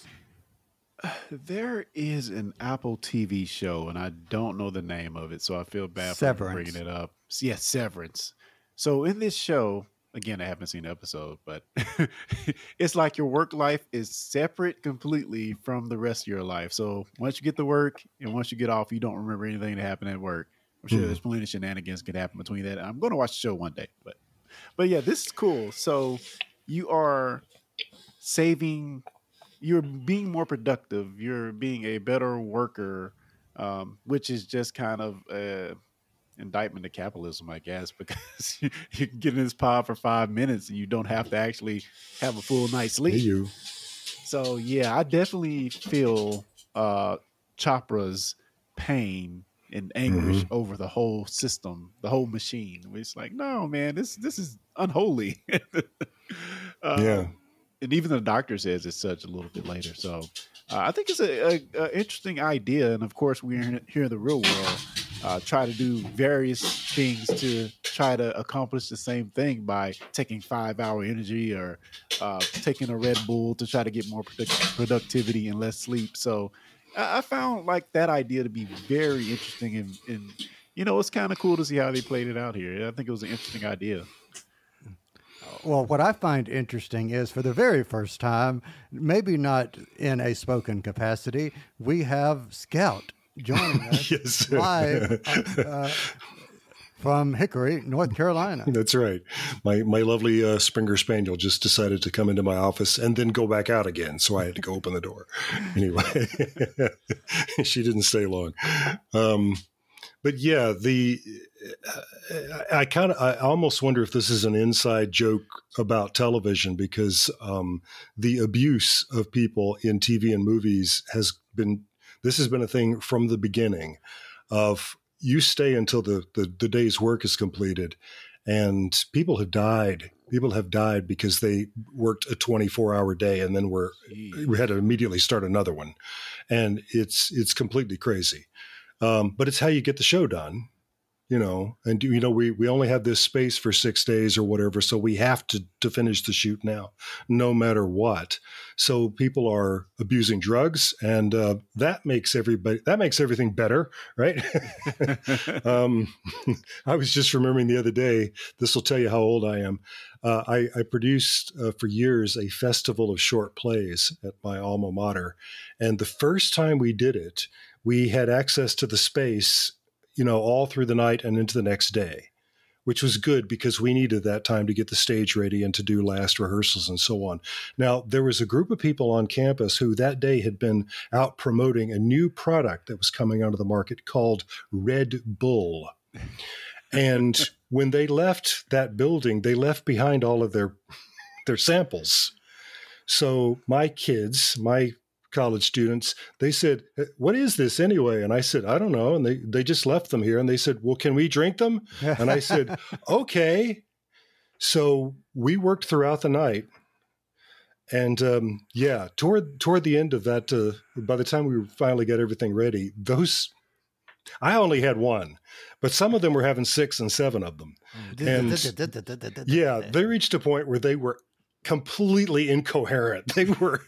[SPEAKER 7] There is an Apple T V show, and I don't know the name of it, so I feel bad
[SPEAKER 6] Severance.
[SPEAKER 7] for bringing it up. Yes, yeah, Severance. So in this show, again, I haven't seen the episode, but it's like your work life is separate completely from the rest of your life. So once you get to work and once you get off, you don't remember anything that happened at work. I'm sure mm. there's plenty of shenanigans can happen between that. I'm going to watch the show one day, but but yeah, this is cool. So you are saving, you're being more productive. You're being a better worker, um, which is just kind of uh, indictment of capitalism, I guess, because you, you can get in this pod for five minutes and you don't have to actually have a full night's sleep.
[SPEAKER 8] Hey, you.
[SPEAKER 7] So yeah, I definitely feel uh, Chopra's pain and anguish mm-hmm. over the whole system, the whole machine. It's like, no, man, this this is unholy. uh,
[SPEAKER 8] yeah,
[SPEAKER 7] and even the doctor says it's such a little bit later. So uh, I think it's a, a, a interesting idea, and of course, we're in, here in the real world. Uh, try to do various things to try to accomplish the same thing by taking five hour energy or uh, taking a Red Bull to try to get more product- productivity and less sleep. So I-, I found like that idea to be very interesting, and, and you know, it's kind of cool to see how they played it out here. I think it was an interesting idea.
[SPEAKER 6] Well, what I find interesting is, for the very first time, maybe not in a spoken capacity, we have Scout joining us
[SPEAKER 8] yes.
[SPEAKER 6] live uh, from Hickory, North Carolina.
[SPEAKER 8] That's right. My my lovely uh, Springer Spaniel just decided to come into my office and then go back out again, so I had to go open the door. Anyway, she didn't stay long. Um, but yeah, the I kind of I almost wonder if this is an inside joke about television, because um, the abuse of people in T V and movies has been. This has been a thing from the beginning of you stay until the, the, the day's work is completed, and people have died. People have died because they worked a twenty-four hour day and then were, we had to immediately start another one. And it's, it's completely crazy. Um, but it's how you get the show done. You know, and you know, we, we only have this space for six days or whatever. So we have to, to finish the shoot now, no matter what. So people are abusing drugs, and uh, that makes everybody, that makes everything better. Right. um, I was just remembering the other day, this will tell you how old I am. Uh, I, I produced uh, for years a festival of short plays at my alma mater. And the first time we did it, we had access to the space, you know, all through the night and into the next day. which was good because we needed that time to get the stage ready and to do last rehearsals and so on. Now, there was a group of people on campus who that day had been out promoting a new product that was coming onto the market called Red Bull. And when they left that building, they left behind all of their their samples. So my kids, my college students, they said, "What is this anyway?" And I said, "I don't know." And they, they just left them here. And they said, "Well, can we drink them?" And I said, "Okay." So we worked throughout the night. And um, yeah, toward toward the end of that, uh, by the time we finally got everything ready, those, I only had one, but some of them were having six and seven of them. And yeah, they reached a point where they were completely incoherent. They were,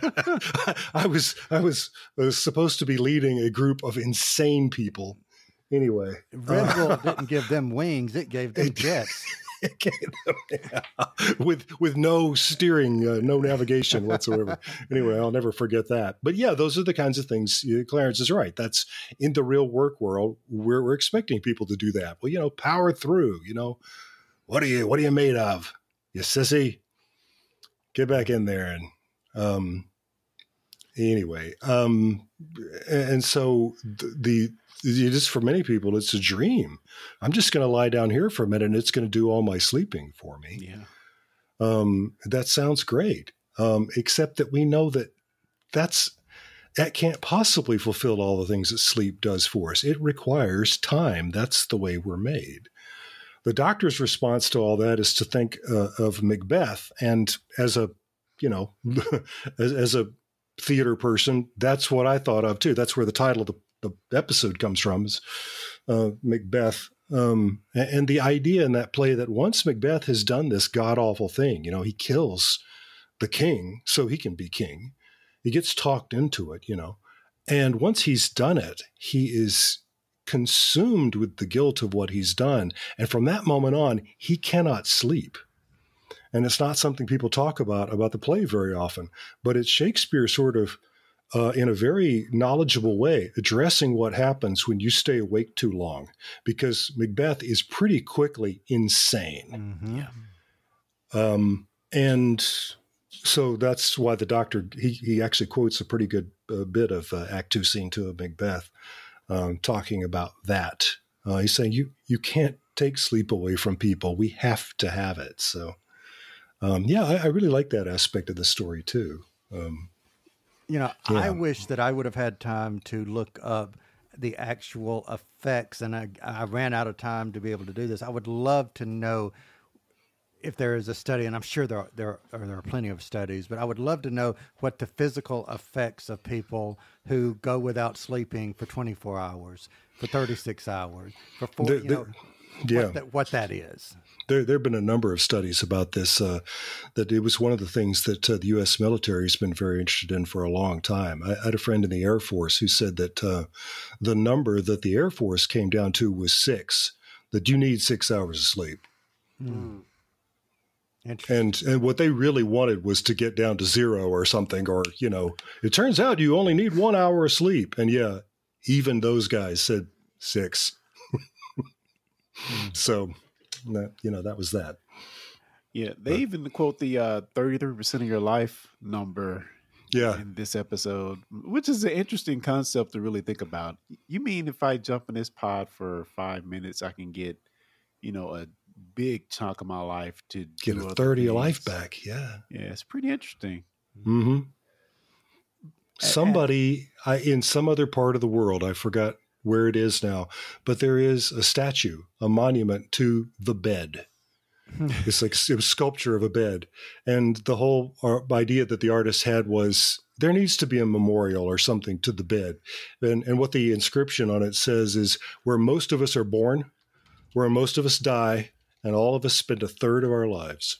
[SPEAKER 8] I was, I was, I was supposed to be leading a group of insane people. Anyway,
[SPEAKER 6] Red Bull uh, didn't give them wings; it gave them jets.
[SPEAKER 8] It gave them, yeah, with with no steering, uh, no navigation whatsoever. Anyway, I'll never forget that. But yeah, those are the kinds of things. You know, Clarence is right. That's in the real work world. We're, we're expecting people to do that. Well, you know, power through. You know, what are you? What are you made of? You sissy. Get back in there. And um, anyway, um, and so the, the just for many people, it's a dream. I'm just going to lie down here for a minute, and it's going to do all my sleeping for me.
[SPEAKER 7] Yeah,
[SPEAKER 8] um, that sounds great. Um, except that we know that that's that can't possibly fulfill all the things that sleep does for us. It requires time. That's the way we're made. The doctor's response to all that is to think uh, of Macbeth. And as a, you know, as, as a theater person, that's what I thought of too. That's where the title of the, the episode comes from, is uh, Macbeth. Um, and, and the idea in that play that once Macbeth has done this god-awful thing, you know, he kills the king so he can be king. He gets talked into it, you know. And once he's done it, he is consumed with the guilt of what he's done. And from that moment on, he cannot sleep. And it's not something people talk about, about the play very often, but it's Shakespeare sort of, uh, in a very knowledgeable way, addressing what happens when you stay awake too long, because Macbeth is pretty quickly insane.
[SPEAKER 6] Mm-hmm.
[SPEAKER 7] Yeah.
[SPEAKER 8] Um, and so that's why the doctor, he, he actually quotes a pretty good uh, bit of uh, Act Two, Scene Two of Macbeth. Um, talking about that. Uh, he's saying you you can't take sleep away from people. We have to have it. So, um, yeah, I, I really like that aspect of the story too. Um,
[SPEAKER 6] you know,
[SPEAKER 8] yeah.
[SPEAKER 6] I wish that I would have had time to look up the actual effects, and I, I ran out of time to be able to do this. I would love to know if there is a study, and I'm sure there are, there are, there are plenty of studies, but I would love to know what the physical effects of people who go without sleeping for twenty-four hours, for thirty-six hours, for four,
[SPEAKER 8] there,
[SPEAKER 6] you know,
[SPEAKER 8] there, yeah.
[SPEAKER 6] what, that, what that is.
[SPEAKER 8] There, there have been a number of studies about this, uh, that it was one of the things that uh, the U S military has been very interested in for a long time. I, I had a friend in the Air Force who said that uh, the number that the Air Force came down to was six, that you need six hours of sleep.
[SPEAKER 6] Mm.
[SPEAKER 8] And and what they really wanted was to get down to zero or something, or, you know, it turns out you only need one hour of sleep. And yeah, even those guys said six. So, that, you know, that was that.
[SPEAKER 7] Yeah, they but, even quote the uh, thirty-three percent of your life number
[SPEAKER 8] yeah.
[SPEAKER 7] in this episode, which is an interesting concept to really think about. You mean if I jump in this pod for five minutes, I can get, you know, a big chunk of my life to
[SPEAKER 8] get a third of your life back. Yeah.
[SPEAKER 7] Yeah. It's pretty interesting.
[SPEAKER 8] Mm-hmm. Somebody I, in some other part of the world, I forgot where it is now, but there is a statue, a monument to the bed. It's like a sculpture of a bed. And the whole idea that the artist had was there needs to be a memorial or something to the bed. And, and what the inscription on it says is, where most of us are born, where most of us die, and all of us spend a third of our lives.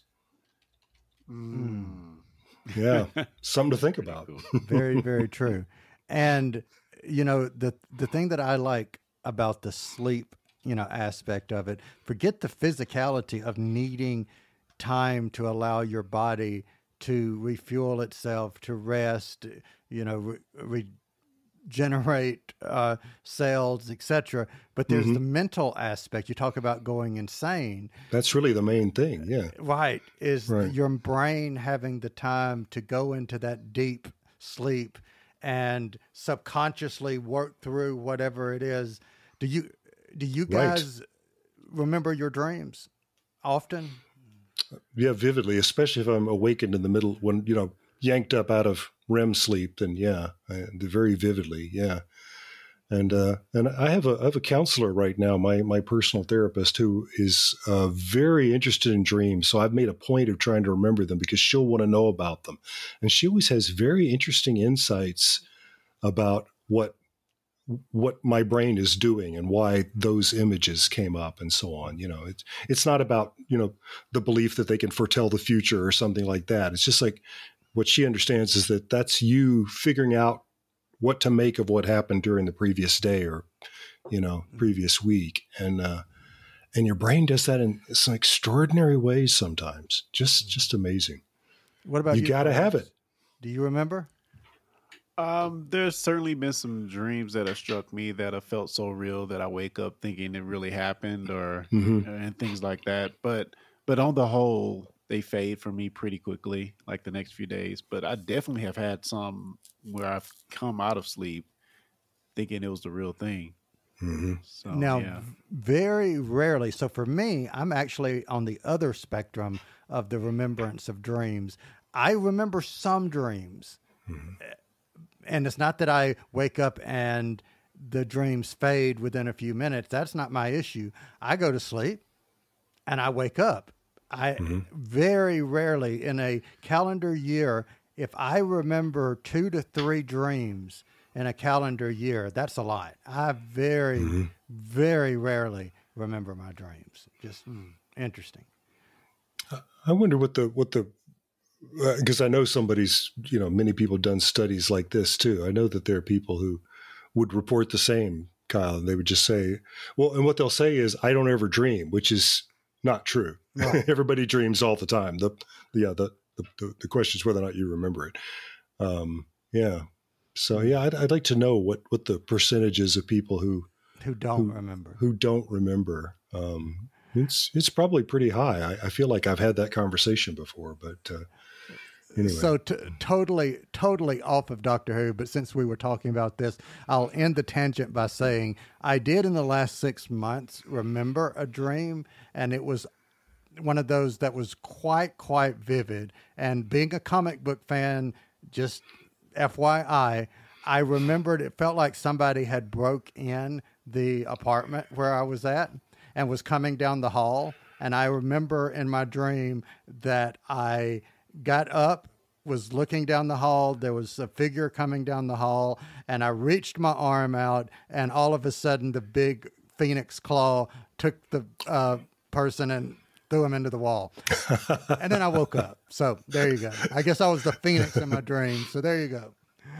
[SPEAKER 7] Mm.
[SPEAKER 8] Yeah, something to think about.
[SPEAKER 6] Very, very true. And, you know, the the thing that I like about the sleep, you know, aspect of it, forget the physicality of needing time to allow your body to refuel itself, to rest, you know, re, re, generate uh, cells, et cetera. But there's
[SPEAKER 8] Mhm.
[SPEAKER 6] the mental aspect. You talk about going insane.
[SPEAKER 8] That's really the main thing. Yeah.
[SPEAKER 6] Right. Is
[SPEAKER 8] Right.
[SPEAKER 6] your brain having the time to go into that deep sleep and subconsciously work through whatever it is. Do you do you
[SPEAKER 8] Right.
[SPEAKER 6] guys remember your dreams often?
[SPEAKER 8] Yeah, vividly, especially if I'm awakened in the middle when, you know, yanked up out of R E M sleep, then yeah, I, very vividly. Yeah. And, uh, and I have a, I have a counselor right now, my, my personal therapist, who is uh, very interested in dreams. So I've made a point of trying to remember them because she'll want to know about them. And she always has very interesting insights about what, what my brain is doing and why those images came up and so on. You know, it's, it's not about, you know, the belief that they can foretell the future or something like that. It's just like what she understands is that that's you figuring out what to make of what happened during the previous day or, you know, previous week. And, uh, and your brain does that in some extraordinary ways sometimes. Just, just amazing.
[SPEAKER 6] What about you?
[SPEAKER 8] You got to have it.
[SPEAKER 6] Do you remember?
[SPEAKER 7] Um, there's certainly been some dreams that have struck me that have felt so real that I wake up thinking it really happened, or
[SPEAKER 8] Mhm.
[SPEAKER 7] and things like that. But but on the whole, they fade for me pretty quickly, like the next few days. But I definitely have had some where I've come out of sleep thinking it was the real thing.
[SPEAKER 8] Mhm.
[SPEAKER 7] So
[SPEAKER 6] Now,
[SPEAKER 7] yeah.
[SPEAKER 6] v- very rarely. So for me, I'm actually on the other spectrum of the remembrance of dreams. I remember some dreams. And it's not that I wake up and the dreams fade within a few minutes. That's not my issue. I go to sleep and I wake up. I very rarely in a calendar year, if I remember two to three dreams in a calendar year, that's a lot. I very, very rarely remember my dreams. Just mm, interesting.
[SPEAKER 8] I wonder what the, what the, because I know somebody's, you know, many people done studies like this too. I know that there are people who would report the same, Kyle, and they would just say, well, and what they'll say is, I don't ever dream, which is not true.
[SPEAKER 6] Right.
[SPEAKER 8] Everybody dreams all the time. The, yeah, the, the, the, the question is whether or not you remember it. Um, yeah. So yeah, I'd, I'd like to know what, what the percentages of people who,
[SPEAKER 6] Who don't remember.
[SPEAKER 8] who don't remember. Um, it's, it's probably pretty high. I, I feel like I've had that conversation before, but, uh, anyway.
[SPEAKER 6] So t- totally, totally off of Doctor Who, but since we were talking about this, I'll end the tangent by saying I did in the last six months remember a dream, and it was one of those that was quite, quite vivid. And being a comic book fan, just F Y I, I remembered it felt like somebody had broke in the apartment where I was at and was coming down the hall. And I remember in my dream that I got up, was looking down the hall. There was a figure coming down the hall, and I reached my arm out, and all of a sudden the big phoenix claw took the uh, person and threw him into the wall. And then I woke up. So there you go. I guess I was the phoenix in my dream. So there you go.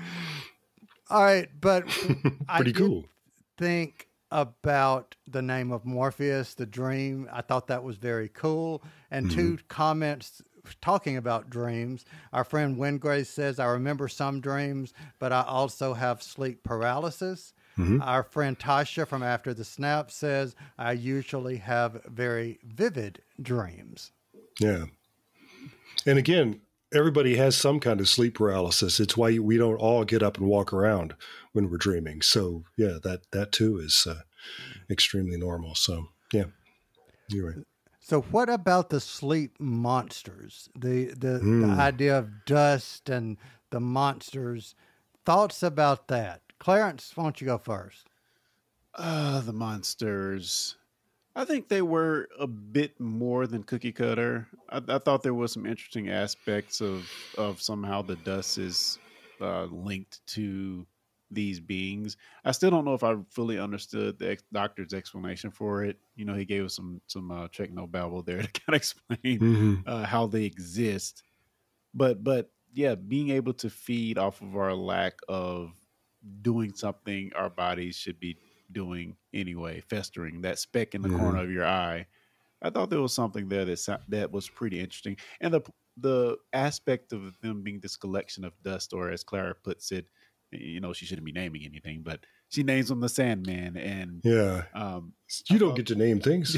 [SPEAKER 6] All right. But I
[SPEAKER 8] Pretty
[SPEAKER 6] did
[SPEAKER 8] cool.
[SPEAKER 6] think about the name of Morpheus, the dream. I thought that was very cool. And two comments talking about dreams. Our friend Wingray says, I remember some dreams, but I also have sleep paralysis. Our friend Tasha from After the Snap says, I usually have very vivid dreams.
[SPEAKER 8] Yeah. And again, everybody has some kind of sleep paralysis. It's why we don't all get up and walk around when we're dreaming. So yeah, that, that too is uh, extremely normal. So yeah, you're right.
[SPEAKER 6] So what about the sleep monsters? The, the,
[SPEAKER 8] Mm.
[SPEAKER 6] the idea of dust and the monsters. Thoughts about that? Clarence, why don't you go first?
[SPEAKER 7] Uh, the monsters. I think they were a bit more than cookie cutter. I, I thought there was some interesting aspects of, of somehow the dust is uh, linked to these beings. I still don't know if I fully understood the ex- doctor's explanation for it. You know, he gave us some some uh, techno babble there to kind of explain
[SPEAKER 8] Mm-hmm.
[SPEAKER 7] uh, how they exist. But but yeah, being able to feed off of our lack of doing something our bodies should be doing anyway, festering, that speck in the
[SPEAKER 8] Mhm.
[SPEAKER 7] corner of your eye. I thought there was something there that sou- that was pretty interesting, and the the aspect of them being this collection of dust, or as Clara puts it, you know, she shouldn't be naming anything, but she names him the Sandman. And
[SPEAKER 8] yeah,
[SPEAKER 7] um,
[SPEAKER 8] you don't get to name things.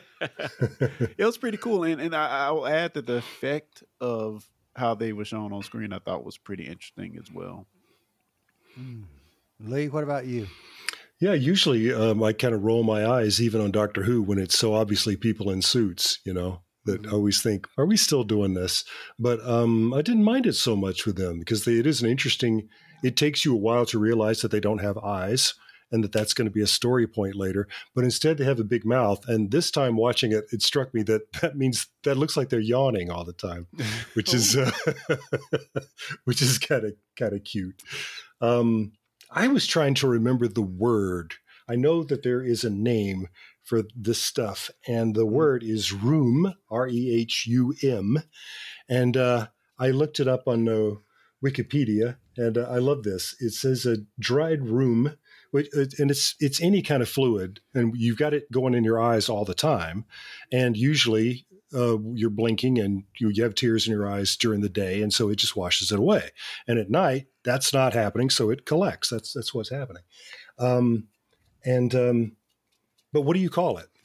[SPEAKER 7] It was pretty cool. And, and I, I will add that the effect of how they were shown on screen, I thought was pretty interesting as well.
[SPEAKER 6] Mm. Lee, what about you?
[SPEAKER 8] Yeah, usually um, I kind of roll my eyes even on Doctor Who when it's so obviously people in suits, you know, that mm-hmm. I always think, are we still doing this? But um, I didn't mind it so much with them because they, it is an interesting, it takes you a while to realize that they don't have eyes and that that's going to be a story point later. But instead they have a big mouth. And this time watching it, it struck me that that means that looks like they're yawning all the time, which oh. is uh, which is kind of kind of cute. Um I was trying to remember the word. I know that there is a name for this stuff, and the word is rheum, R E H U M. And uh, I looked it up on uh, Wikipedia, and uh, I love this. It says a dried rheum, which, and it's it's any kind of fluid, and you've got it going in your eyes all the time, and usually uh, you're blinking and you, you have tears in your eyes during the day, and so it just washes it away. And at night, that's not happening, so it collects. That's that's what's happening. Um, and um, but what do you call it?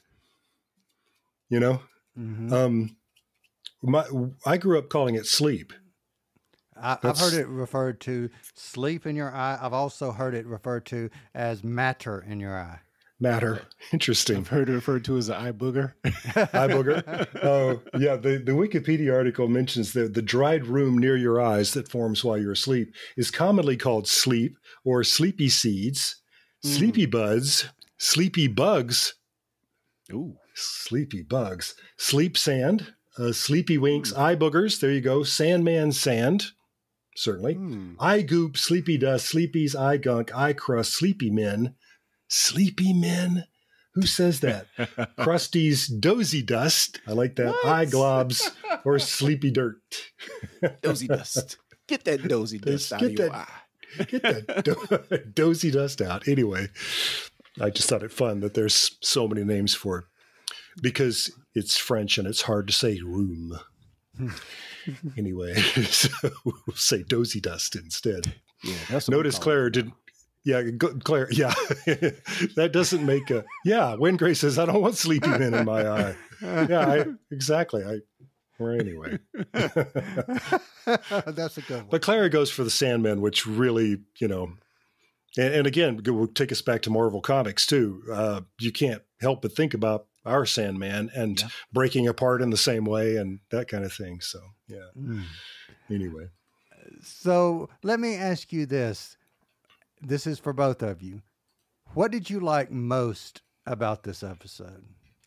[SPEAKER 8] You know, mm-hmm. um, my I grew up calling it sleep.
[SPEAKER 6] I, I've heard it referred to sleep in your eye. I've also heard it referred to as matter in your eye.
[SPEAKER 8] Matter. Interesting.
[SPEAKER 7] I've heard it referred to as an eye booger.
[SPEAKER 8] Eye booger. Oh, yeah. The, the Wikipedia article mentions that the dried rheum near your eyes that forms while you're asleep is commonly called sleep or sleepy seeds, mm. sleepy buds, sleepy bugs.
[SPEAKER 7] Ooh.
[SPEAKER 8] Sleepy bugs. Sleep sand, uh, sleepy winks, Ooh. Eye boogers. There you go. Sandman sand. Certainly. Mm. Eye goop, sleepy dust, sleepies, eye gunk, eye crust, sleepy men. Sleepy men? Who says that? Krusty's dozy dust. I like that. What? Eye globs or sleepy dirt.
[SPEAKER 7] Dozy dust. Get that dozy dust out
[SPEAKER 8] get
[SPEAKER 7] of your
[SPEAKER 8] that,
[SPEAKER 7] eye.
[SPEAKER 8] Get that do- dozy dust out. Anyway, I just thought it fun that there's so many names for it because it's French and it's hard to say room. Anyway, so we'll say dozy dust instead.
[SPEAKER 7] Yeah, that's
[SPEAKER 8] Notice Claire didn't. Yeah, go, Claire. Yeah, that doesn't make a. Yeah, when Grace says, "I don't want sleepy men in my eye." Yeah, I, exactly. I. Or anyway,
[SPEAKER 6] that's a good one.
[SPEAKER 8] But Clara goes for the Sandman, which really, you know, and, and again, will take us back to Marvel Comics too. Uh, you can't help but think about our Sandman and yeah. breaking apart in the same way and that kind of thing. So, yeah. Mm. Anyway,
[SPEAKER 6] so let me ask you this. This is for both of you. What did you like most about this episode?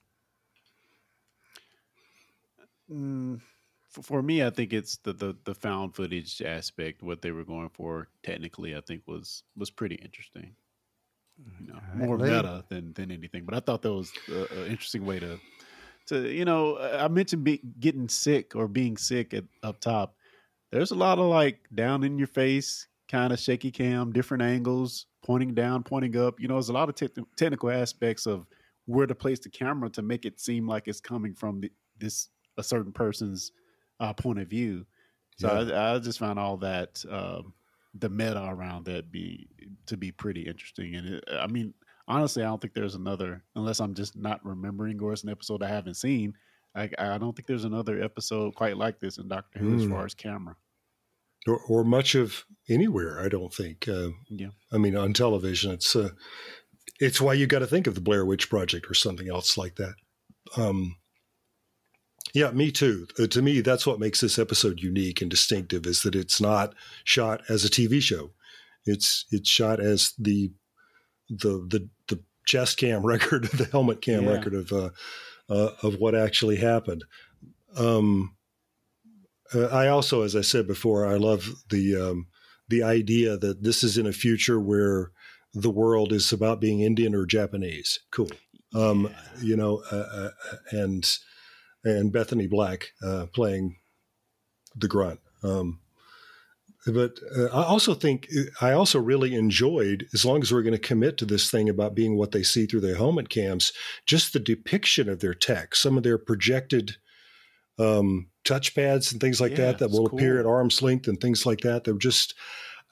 [SPEAKER 7] Mm, for, for me, I think it's the, the the found footage aspect. What they were going for technically, I think was was pretty interesting. You know, right, more Lee. meta than than anything. But I thought that was an interesting way to to you know. I mentioned be, getting sick or being sick at up top. There's a lot of like down in your face kind of shaky cam, different angles, pointing down, pointing up. You know, there's a lot of te- technical aspects of where to place the camera to make it seem like it's coming from the, this a certain person's uh, point of view. So yeah. I, I just found all that um, the meta around that be to be pretty interesting. And it, I mean, honestly, I don't think there's another, unless I'm just not remembering or it's an episode I haven't seen. I, I don't think there's another episode quite like this in Doctor Who mm. as far as camera.
[SPEAKER 8] Or, or much of anywhere, I don't think. Uh,
[SPEAKER 7] yeah.
[SPEAKER 8] I mean, on television, it's uh, it's why you got to think of the Blair Witch Project or something else like that. Um, yeah, me too. Uh, to me, that's what makes this episode unique and distinctive is that it's not shot as a T V show. It's it's shot as the the the the chest cam record, the helmet cam yeah. record of uh, uh, of what actually happened. Um, Uh, I also, as I said before, I love the um, the idea that this is in a future where the world is about being Indian or Japanese. Cool, um, yeah. you know, uh, uh, and and Bethany Black uh, playing the grunt. Um, but uh, I also think I also really enjoyed, as long as we're going to commit to this thing about being what they see through their helmet cams, just the depiction of their tech, some of their projected. Um, touchpads and things like yeah, that that will cool. appear at arm's length and things like that. They're just,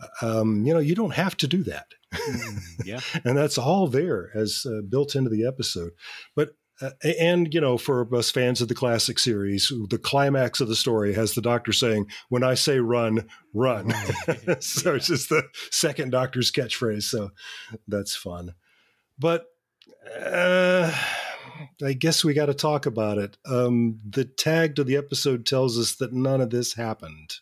[SPEAKER 8] Um, you know, you don't have to do that.
[SPEAKER 7] Yeah.
[SPEAKER 8] And that's all there as uh, built into the episode. But, uh, and, you know, for us fans of the classic series, the climax of the story has the Doctor saying, when I say run, run. So yeah. It's just the second Doctor's catchphrase. So that's fun. But uh, I guess we got to talk about it. Um, the tag to the episode tells us that none of this happened.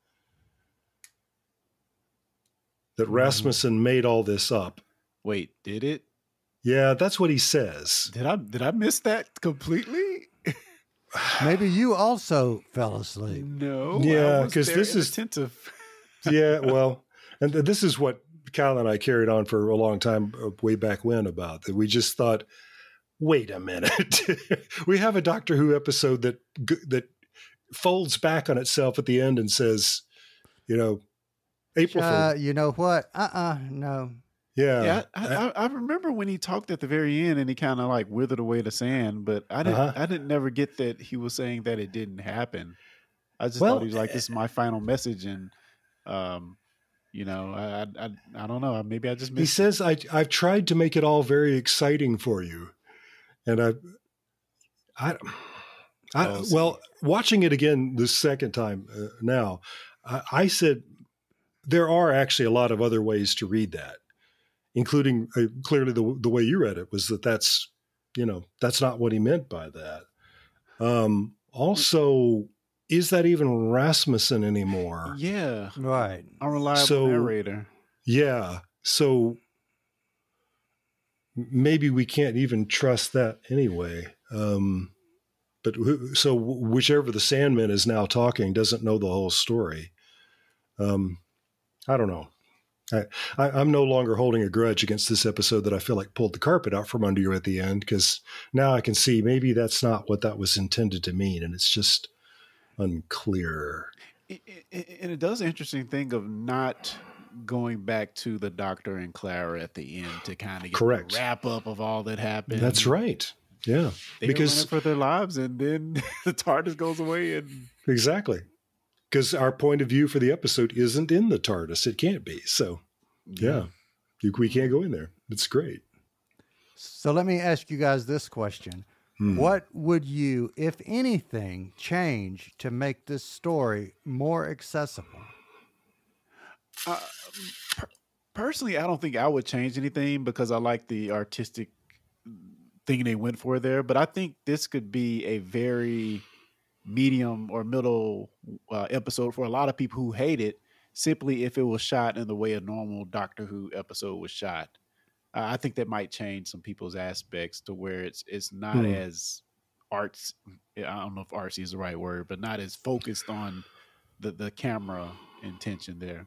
[SPEAKER 8] That Rasmussen made all this up.
[SPEAKER 7] Wait, did it?
[SPEAKER 8] Yeah, that's what he says.
[SPEAKER 7] Did I did I miss that completely?
[SPEAKER 6] Maybe you also fell asleep.
[SPEAKER 7] No.
[SPEAKER 8] Yeah, because this is
[SPEAKER 7] attentive.
[SPEAKER 8] Yeah, well, and this is what Kyle and I carried on for a long time, uh, way back when, about that. We just thought, wait a minute, we have a Doctor Who episode that that folds back on itself at the end and says, you know, April
[SPEAKER 6] Uh,
[SPEAKER 8] Fool.
[SPEAKER 6] you know what? Uh-uh, no.
[SPEAKER 8] Yeah.
[SPEAKER 7] Yeah, I, I, I remember when he talked at the very end and he kind of like withered away the sand, but I didn't
[SPEAKER 8] Uh-huh.
[SPEAKER 7] I didn't never get that he was saying that it didn't happen. I just
[SPEAKER 8] Well,
[SPEAKER 7] thought he was like, this is my final message, and um, you know, I I, I, I don't know, maybe I just missed
[SPEAKER 8] He says, I, I've tried to make it all very exciting for you. And I, I, I
[SPEAKER 7] Oh,
[SPEAKER 8] well, watching it again the second time uh, now, I, I said, there are actually a lot of other ways to read that, including uh, clearly the the way you read it was that that's, you know, that's not what he meant by that. Um, also, is that even Rasmussen anymore?
[SPEAKER 7] Yeah,
[SPEAKER 6] Right.
[SPEAKER 7] unreliable
[SPEAKER 8] So-
[SPEAKER 7] narrator.
[SPEAKER 8] Yeah. So maybe we can't even trust that anyway. Um, but who, so whichever the Sandman is now talking doesn't know the whole story. Um, I don't know. I, I, I'm no longer holding a grudge against this episode that I feel like pulled the carpet out from under you at the end, because now I can see maybe that's not what that was intended to mean, and it's just unclear.
[SPEAKER 7] It, it, and it does an interesting thing of not going back to the Doctor and Clara at the end to kind of get
[SPEAKER 8] Correct.
[SPEAKER 7] the wrap up of all that happened.
[SPEAKER 8] That's right. Yeah,
[SPEAKER 7] They
[SPEAKER 8] because
[SPEAKER 7] were running for their lives, and then the TARDIS goes away, and
[SPEAKER 8] exactly. Because our point of view for the episode isn't in the TARDIS. It can't be. So, yeah, you, we can't go in there. It's great.
[SPEAKER 6] So let me ask you guys this question.
[SPEAKER 8] Hmm.
[SPEAKER 6] What would you, if anything, change to make this story more accessible?
[SPEAKER 7] Uh, per- personally, I don't think I would change anything because I like the artistic thing they went for there. But I think this could be a very medium or middle uh, episode for a lot of people who hate it, simply if it was shot in the way a normal Doctor Who episode was shot. Uh, I think that might change some people's aspects to where it's it's not
[SPEAKER 8] Hmm.
[SPEAKER 7] as arts. I don't know if artsy is the right word, but not as focused on the the camera intention there.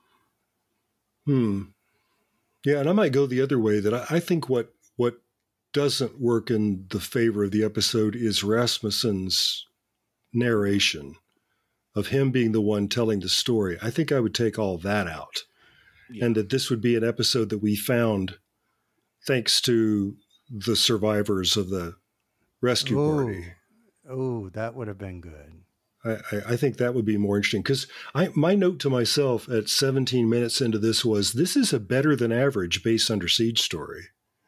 [SPEAKER 8] Hmm. Yeah, and I might go the other way. That I, I think what what doesn't work in the favor of the episode is Rasmussen's narration of him being the one telling the story. I think I would take all that out,
[SPEAKER 7] Yeah.
[SPEAKER 8] and that this would be an episode that we found thanks to the survivors of the rescue party.
[SPEAKER 6] Oh, that would have been good.
[SPEAKER 8] I, I, I think that would be more interesting, because I my note to myself at seventeen minutes into this was, this is a better than average Base Under Siege story.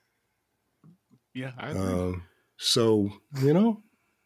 [SPEAKER 7] Yeah, I agree.
[SPEAKER 8] Um, so, you know,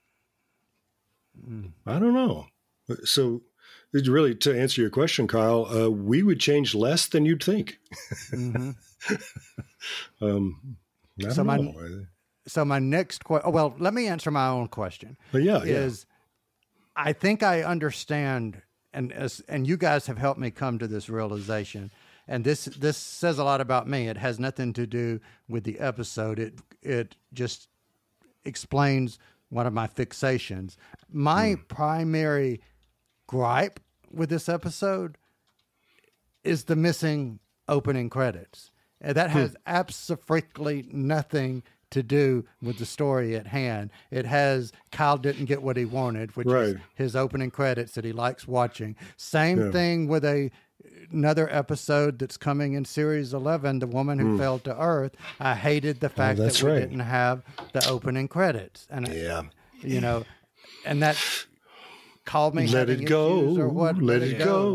[SPEAKER 8] I don't know. So it really, to answer your question, Kyle, uh, we would change less than you'd think.
[SPEAKER 6] Mhm.
[SPEAKER 8] um, I don't
[SPEAKER 6] So my-
[SPEAKER 8] know.
[SPEAKER 6] So my next question, oh, well, let me answer my own question.
[SPEAKER 8] But yeah, yeah.
[SPEAKER 6] is I think I understand, and as, and you guys have helped me come to this realization. And this this says a lot about me. It has nothing to do with the episode. It it just explains one of my fixations. My primary gripe with this episode is the missing opening credits. And that has absolutely nothing to do with the story at hand. It has Kyle didn't get what he wanted, which is
[SPEAKER 8] Right.
[SPEAKER 6] his opening credits that he likes watching. Same
[SPEAKER 8] Yeah.
[SPEAKER 6] thing with a another episode that's coming in series eleven, The Woman Who Fell to Earth. I hated the fact that
[SPEAKER 8] that's
[SPEAKER 6] we
[SPEAKER 8] right.
[SPEAKER 6] didn't have the opening credits. And
[SPEAKER 8] Yeah.
[SPEAKER 6] you know, and that called me
[SPEAKER 8] Let
[SPEAKER 6] having
[SPEAKER 8] it go.
[SPEAKER 6] issues or what.
[SPEAKER 8] Let it go.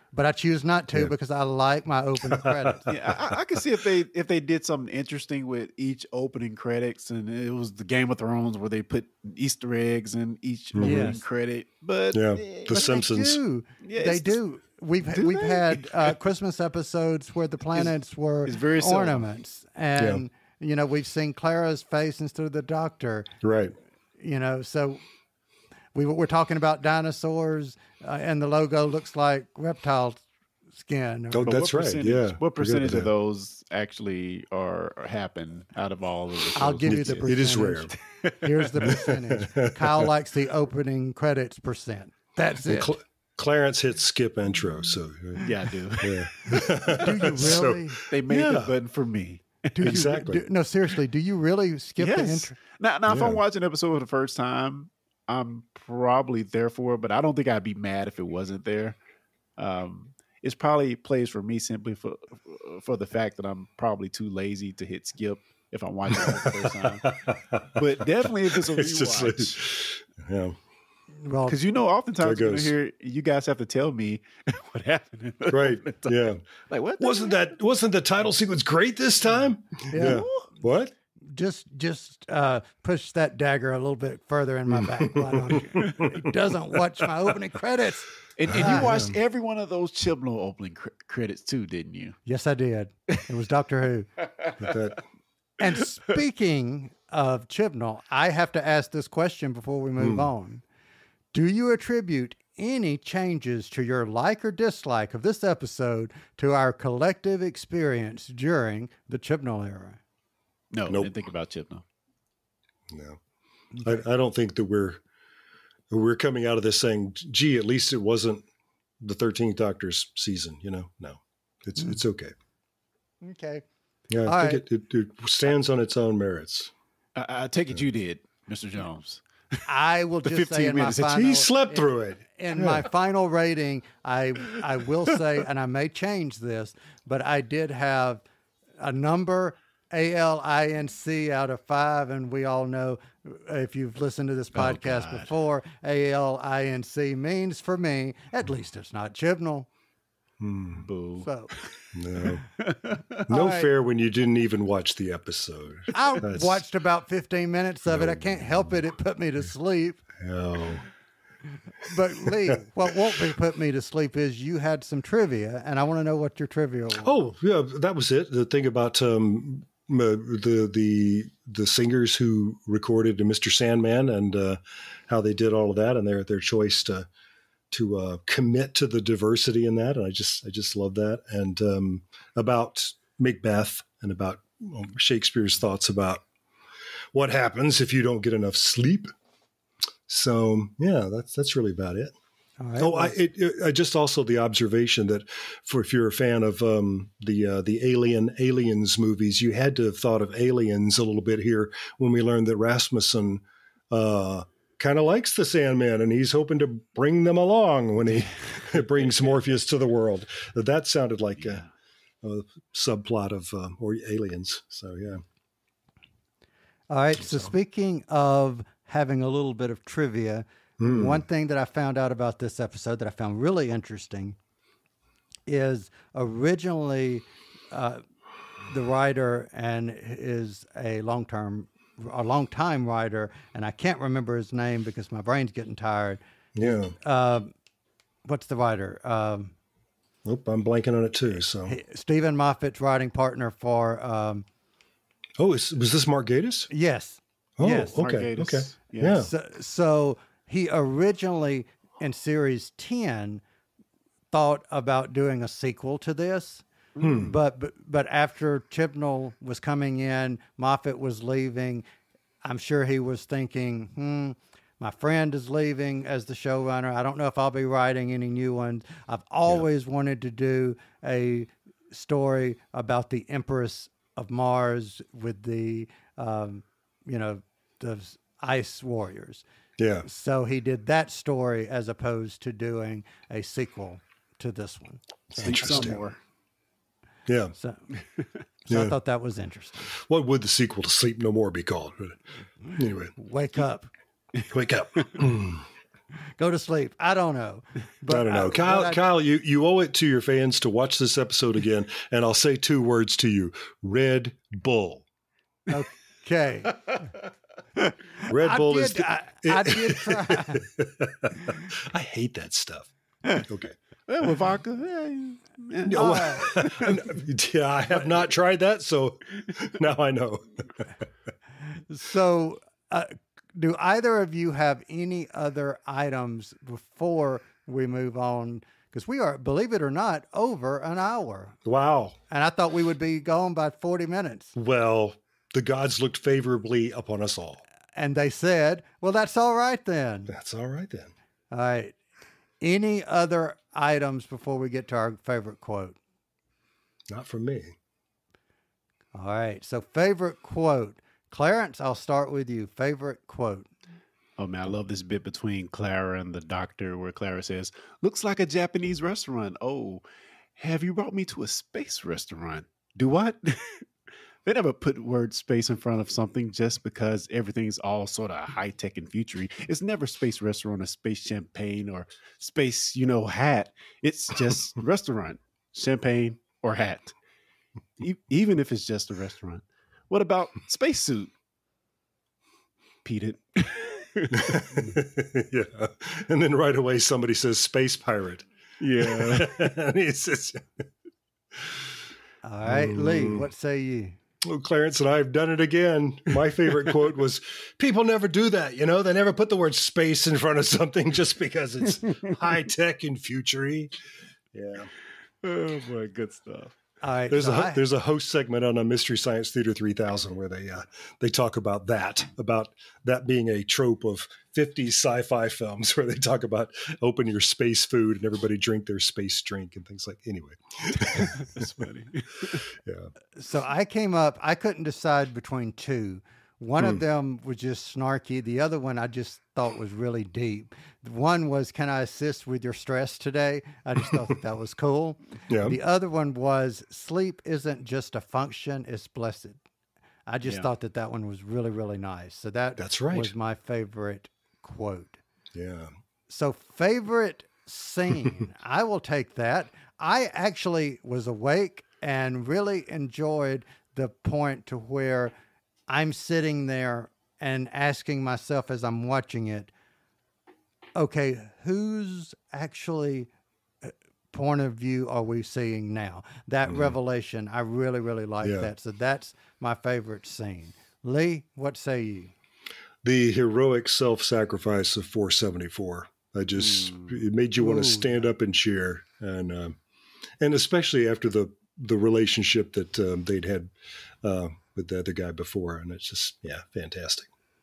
[SPEAKER 6] but I choose not to
[SPEAKER 8] Yeah.
[SPEAKER 6] because I like my opening credits.
[SPEAKER 7] Yeah, I, I could see if they if they did something interesting with each opening credits, and it was the Game of Thrones where they put Easter eggs in each opening
[SPEAKER 6] Yes.
[SPEAKER 7] credit. But
[SPEAKER 8] Yeah,
[SPEAKER 7] eh,
[SPEAKER 8] The Simpsons.
[SPEAKER 6] They do.
[SPEAKER 7] Yeah,
[SPEAKER 6] they
[SPEAKER 7] it's-
[SPEAKER 6] do. We've
[SPEAKER 7] do
[SPEAKER 6] we've
[SPEAKER 7] they?
[SPEAKER 6] had uh, Christmas episodes where the planets were
[SPEAKER 7] it's very subtle.
[SPEAKER 6] ornaments, and you know we've seen Clara's face instead of the Doctor.
[SPEAKER 8] Right.
[SPEAKER 6] You know, so we we're talking about dinosaurs, uh, and the logo looks like reptile skin.
[SPEAKER 8] Oh,
[SPEAKER 7] but
[SPEAKER 8] that's
[SPEAKER 7] what
[SPEAKER 8] right.
[SPEAKER 7] percentage-
[SPEAKER 8] Yeah.
[SPEAKER 7] What
[SPEAKER 8] Forgot about
[SPEAKER 7] percentage of
[SPEAKER 8] that.
[SPEAKER 7] those actually are happen out of all of the shows?
[SPEAKER 6] I'll give you the
[SPEAKER 8] It-
[SPEAKER 6] percentage.
[SPEAKER 8] it is rare.
[SPEAKER 6] Here's the percentage. Kyle likes the opening credits percent. That's
[SPEAKER 8] And
[SPEAKER 6] it.
[SPEAKER 8] Cl- Clarence hit skip intro, so uh,
[SPEAKER 7] Yeah, I do.
[SPEAKER 8] yeah.
[SPEAKER 6] Do you really?
[SPEAKER 8] So-
[SPEAKER 7] They made the
[SPEAKER 8] Yeah.
[SPEAKER 7] button for me.
[SPEAKER 6] do you,
[SPEAKER 8] exactly.
[SPEAKER 6] do- no, seriously. Do you really skip the
[SPEAKER 7] Yes.
[SPEAKER 6] intro?
[SPEAKER 7] Now, now if
[SPEAKER 8] Yeah.
[SPEAKER 7] I'm watching an episode for the first time, I'm probably there for it, but I don't think I'd be mad if it wasn't there. Um, it's probably plays for me simply for for the fact that I'm probably too lazy to hit skip if I'm watching it for the first time. But definitely if it's a
[SPEAKER 8] It's just like-
[SPEAKER 7] rewatch.
[SPEAKER 8] yeah.
[SPEAKER 6] Well,
[SPEAKER 7] Because you know, oftentimes
[SPEAKER 8] There
[SPEAKER 7] you're gonna
[SPEAKER 8] goes.
[SPEAKER 7] hear you guys have to tell me what happened. in the
[SPEAKER 8] Right.
[SPEAKER 7] opening time.
[SPEAKER 8] Yeah.
[SPEAKER 7] Like what? the
[SPEAKER 8] Wasn't
[SPEAKER 7] heck?
[SPEAKER 8] that wasn't the title sequence great this time?
[SPEAKER 6] yeah.
[SPEAKER 8] What?
[SPEAKER 6] Just just uh, push that dagger a little bit further in my back. Why don't you? It doesn't watch my opening credits.
[SPEAKER 7] And, and
[SPEAKER 6] Ah.
[SPEAKER 7] you watched every one of those Chibnall opening cr- credits too, didn't you?
[SPEAKER 6] Yes, I did. It was Doctor Who.
[SPEAKER 8] That,
[SPEAKER 6] And speaking of Chibnall, I have to ask this question before we move on. Do you attribute any changes to your like or dislike of this episode to our collective experience during the Chibnall era?
[SPEAKER 7] No,
[SPEAKER 8] Nope.
[SPEAKER 7] didn't think about Chibnall.
[SPEAKER 8] no. I, I don't think that we're we're coming out of this saying, gee, at least it wasn't the thirteenth Doctor's season, you know? No. It's it's okay.
[SPEAKER 6] Okay.
[SPEAKER 8] Yeah, I
[SPEAKER 6] All
[SPEAKER 8] think
[SPEAKER 6] right.
[SPEAKER 8] it, it, it stands on its own merits.
[SPEAKER 7] I, I take it you did, Mister Jones.
[SPEAKER 6] I will
[SPEAKER 7] The
[SPEAKER 6] just say
[SPEAKER 7] fifteen
[SPEAKER 6] in my
[SPEAKER 7] minutes.
[SPEAKER 6] final,
[SPEAKER 8] He slept through it.
[SPEAKER 6] in my final rating, I I will say, and I may change this, but I did have a number A L I N C out of five, and we all know if you've listened to this podcast before, A L I N C means for me, at least it's not Chibnall.
[SPEAKER 7] Boo.
[SPEAKER 6] So
[SPEAKER 8] No. No
[SPEAKER 6] right.
[SPEAKER 8] fair when you didn't even watch the episode.
[SPEAKER 6] I
[SPEAKER 8] That's-
[SPEAKER 6] watched about fifteen minutes of it. I can't help it; it put me to sleep.
[SPEAKER 8] No.
[SPEAKER 6] But Lee, what won't be put me to sleep is you had some trivia, and I want to know what your trivia was.
[SPEAKER 8] Oh, yeah, that was it. The thing about um, uh, the the the singers who recorded Mister Sandman and uh, how they did all of that, and their their choice to to uh, commit to the diversity in that, and I just I just love that. And um, about Macbeth and about um, Shakespeare's thoughts about what happens if you don't get enough sleep. So yeah, that's that's really about it.
[SPEAKER 6] All right.
[SPEAKER 8] Oh, I, it, it, I just also the observation that for if you're a fan of um, the uh, the Alien Aliens movies, you had to have thought of Aliens a little bit here when we learned that Rasmussen uh, kind of likes the Sandman and he's hoping to bring them along when he brings Morpheus to the world. That sounded like a, a subplot of uh, or Aliens. So yeah.
[SPEAKER 6] All right. So speaking of having a little bit of trivia, one thing that I found out about this episode that I found really interesting is originally uh, the writer and is a long-term, a long-time writer, and I can't remember his name because my brain's getting tired.
[SPEAKER 8] Yeah.
[SPEAKER 6] Uh, what's the writer? Um,
[SPEAKER 8] Oop, I'm blanking on it too. So
[SPEAKER 6] Stephen Moffat's writing partner for. Um,
[SPEAKER 8] oh, is, was this Mark Gatiss?
[SPEAKER 6] yes.
[SPEAKER 8] Oh,
[SPEAKER 6] yes.
[SPEAKER 8] okay.
[SPEAKER 7] Mark Gatiss.
[SPEAKER 8] Okay.
[SPEAKER 7] Yes.
[SPEAKER 8] Yeah.
[SPEAKER 6] So, so he originally in series ten thought about doing a sequel to this,
[SPEAKER 8] Hmm.
[SPEAKER 6] but, but but after Chibnall was coming in, Moffat was leaving. I'm sure he was thinking, hmm, my friend is leaving as the showrunner. I don't know if I'll be writing any new ones. I've always wanted to do a story about the Empress of Mars with the, um, you know, the ice warriors.
[SPEAKER 8] Yeah.
[SPEAKER 6] So he did that story as opposed to doing a sequel to this one.
[SPEAKER 7] Sleep
[SPEAKER 8] Interesting.
[SPEAKER 7] some more.
[SPEAKER 8] Yeah.
[SPEAKER 6] So, so I
[SPEAKER 8] Yeah.
[SPEAKER 6] thought that was interesting.
[SPEAKER 8] What would the sequel to Sleep No More be called? But anyway,
[SPEAKER 6] Wake up.
[SPEAKER 8] wake up.
[SPEAKER 6] Go to sleep. I don't know. But
[SPEAKER 8] I don't know.
[SPEAKER 6] I,
[SPEAKER 8] Kyle,
[SPEAKER 6] I,
[SPEAKER 8] Kyle, you, you owe it to your fans to watch this episode again, and I'll say two words to you. Red Bull.
[SPEAKER 6] Okay.
[SPEAKER 8] Red Bull
[SPEAKER 6] I
[SPEAKER 8] is...
[SPEAKER 6] did,
[SPEAKER 8] The,
[SPEAKER 6] I, I did try.
[SPEAKER 8] I hate that stuff. Okay.
[SPEAKER 7] Well, with vodka, yeah, yeah.
[SPEAKER 8] No, yeah, I have not tried that, so now I know.
[SPEAKER 6] So, uh, do either of you have any other items before we move on? Because we are, believe it or not, over an hour.
[SPEAKER 8] Wow.
[SPEAKER 6] And I thought we would be gone by forty minutes.
[SPEAKER 8] Well, the gods looked favorably upon us all.
[SPEAKER 6] And they said, well, that's all right then.
[SPEAKER 8] That's all right then.
[SPEAKER 6] All right. Any other items before we get to our favorite quote?
[SPEAKER 8] Not from me.
[SPEAKER 6] All right. So, favorite quote. Clarence, I'll start with you. Favorite quote.
[SPEAKER 7] Oh man, I love this bit between Clara and the doctor where Clara says, "Looks like a Japanese restaurant. Oh, have you brought me to a space restaurant?" Do what? They never put word space in front of something just because everything's all sort of high tech and futury. It's never space restaurant or space champagne or space, you know, hat. It's just restaurant, champagne or hat. E- even if it's just a restaurant. What about spacesuit? Pete it.
[SPEAKER 8] Yeah. And then right away somebody says space pirate.
[SPEAKER 7] Yeah.
[SPEAKER 8] And he says,
[SPEAKER 6] All right, Lee, what say you?
[SPEAKER 8] well, Clarence and I have done it again. My favorite quote was, people never do that, you know? They never put the word space in front of something just because it's high tech and futury. Yeah.
[SPEAKER 7] Oh boy, good stuff.
[SPEAKER 6] All right,
[SPEAKER 8] There's
[SPEAKER 6] so
[SPEAKER 8] a
[SPEAKER 6] I-
[SPEAKER 8] there's a host segment on a Mystery Science Theater three thousand where they uh, they talk about that about that being a trope of fifties sci-fi films where they talk about open your space food and everybody drink their space drink and things like. Anyway,
[SPEAKER 7] That's funny.
[SPEAKER 8] yeah,
[SPEAKER 6] So I came up, I couldn't decide between two. One
[SPEAKER 8] Hmm.
[SPEAKER 6] of them was just snarky. The other one I just thought was really deep. One was, can I assist with your stress today? I just thought that, that was cool.
[SPEAKER 8] Yeah.
[SPEAKER 6] The other one was, sleep isn't just a function, it's blessed. I just
[SPEAKER 7] Yeah.
[SPEAKER 6] thought that that one was really, really nice. So that
[SPEAKER 8] That's right.
[SPEAKER 6] was my favorite quote.
[SPEAKER 8] yeah.
[SPEAKER 6] So favorite scene, I will take that. I actually was awake and really enjoyed the point to where I'm sitting there and asking myself as I'm watching it, okay, whose actually uh, point of view are we seeing now? That revelation, I really, really like
[SPEAKER 8] Yeah.
[SPEAKER 6] that. So that's my favorite scene. Lee, what say you?
[SPEAKER 8] The heroic self-sacrifice of four seventy-four. I just it made you want
[SPEAKER 6] Ooh.
[SPEAKER 8] to stand up and cheer, and um, and especially after the the relationship that um, they'd had uh, with the other guy before, and it's just yeah, fantastic.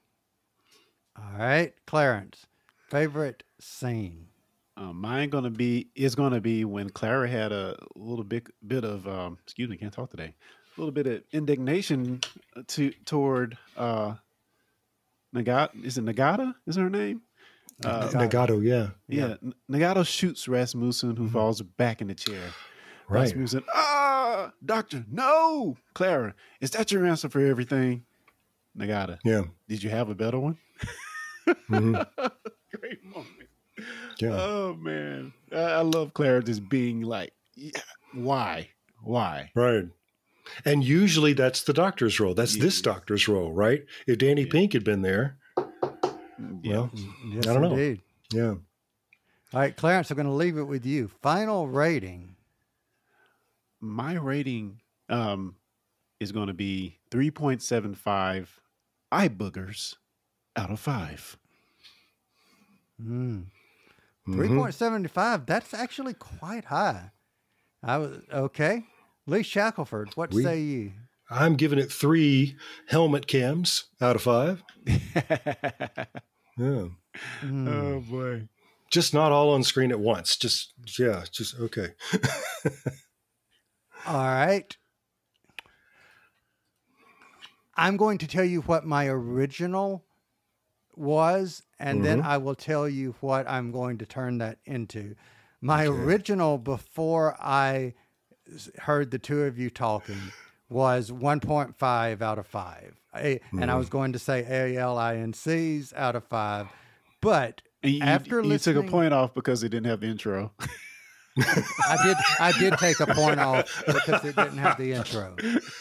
[SPEAKER 6] All right, Clarence, favorite scene.
[SPEAKER 7] Um, mine gonna be is gonna be when Clara had a little bit bit of um, excuse me, can't talk today. A little bit of indignation to toward uh, Nagata. Is it Nagata? Is her name? Uh,
[SPEAKER 8] Nagato, yeah,
[SPEAKER 7] yeah, N- Nagato shoots Rasmussen, who falls back in the chair.
[SPEAKER 8] right.
[SPEAKER 7] Rasmussen, ah, doctor, no, Clara, is that your answer for everything? Nagata,
[SPEAKER 8] Yeah,
[SPEAKER 7] did you have a better one?
[SPEAKER 8] Mhm.
[SPEAKER 7] Great moment.
[SPEAKER 8] yeah.
[SPEAKER 7] Oh man, I, I love Clara just being like, yeah, why, why?
[SPEAKER 8] Right. And usually that's the doctor's role. That's this
[SPEAKER 7] Yeah.
[SPEAKER 8] doctor's role, right? If Danny Pink had been there, well,
[SPEAKER 6] Yes,
[SPEAKER 8] I don't know.
[SPEAKER 6] indeed.
[SPEAKER 8] yeah.
[SPEAKER 6] All right, Clarence, I'm going to leave it with you. Final rating.
[SPEAKER 7] My rating um is going to be three point seven five eye boogers out of five.
[SPEAKER 6] Mm.
[SPEAKER 8] Mhm.
[SPEAKER 6] three point seven five, that's actually quite high. I was okay. Lee Shackelford, what
[SPEAKER 8] We-
[SPEAKER 6] say you?
[SPEAKER 8] I'm giving it three helmet cams out of five. Yeah.
[SPEAKER 6] Mm.
[SPEAKER 7] Oh boy.
[SPEAKER 8] Just not all on screen at once. Just, yeah, just okay.
[SPEAKER 6] All right. I'm going to tell you what my original was, and then I will tell you what I'm going to turn that into. My original, before I s- heard the two of you talking, was one point five out of five. A- And I was going to say A L I N Cs out of five. But
[SPEAKER 7] And you,
[SPEAKER 6] after
[SPEAKER 7] you
[SPEAKER 6] listening,
[SPEAKER 7] took a point off because it didn't have the intro.
[SPEAKER 6] I did. I did take a point off because it didn't have the intro.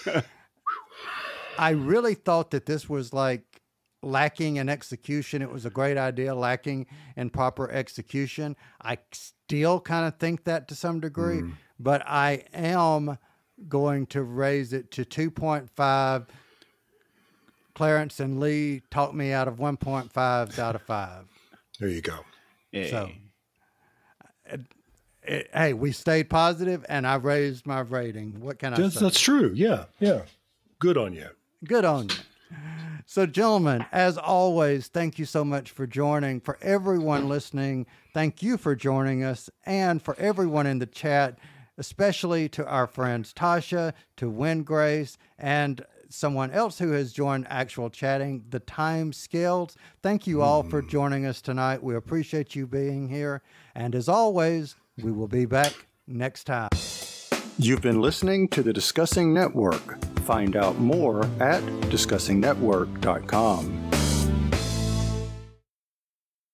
[SPEAKER 6] I really thought that this was like lacking in execution. It was a great idea, lacking in proper execution. I still kind of think that to some degree, mm. but I am going to raise it to two point five. Clarence and Lee talked me out of one point five out of five.
[SPEAKER 8] There you go.
[SPEAKER 7] Yeah.
[SPEAKER 6] So, it, it, hey, we stayed positive, and I raised my rating. What can I
[SPEAKER 8] that's,
[SPEAKER 6] say?
[SPEAKER 8] That's true. Yeah, yeah. Good on you.
[SPEAKER 6] Good on you. So, gentlemen, as always, thank you so much for joining. For everyone listening, thank you for joining us. And for everyone in the chat, especially to our friends Tasha, to Win Grace, and someone else who has joined actual chatting, the Time Scales. Thank you all for joining us tonight. We appreciate you being here. And as always, we will be back next time.
[SPEAKER 9] You've been listening to the Discussing Network. Find out more at discussing network dot com.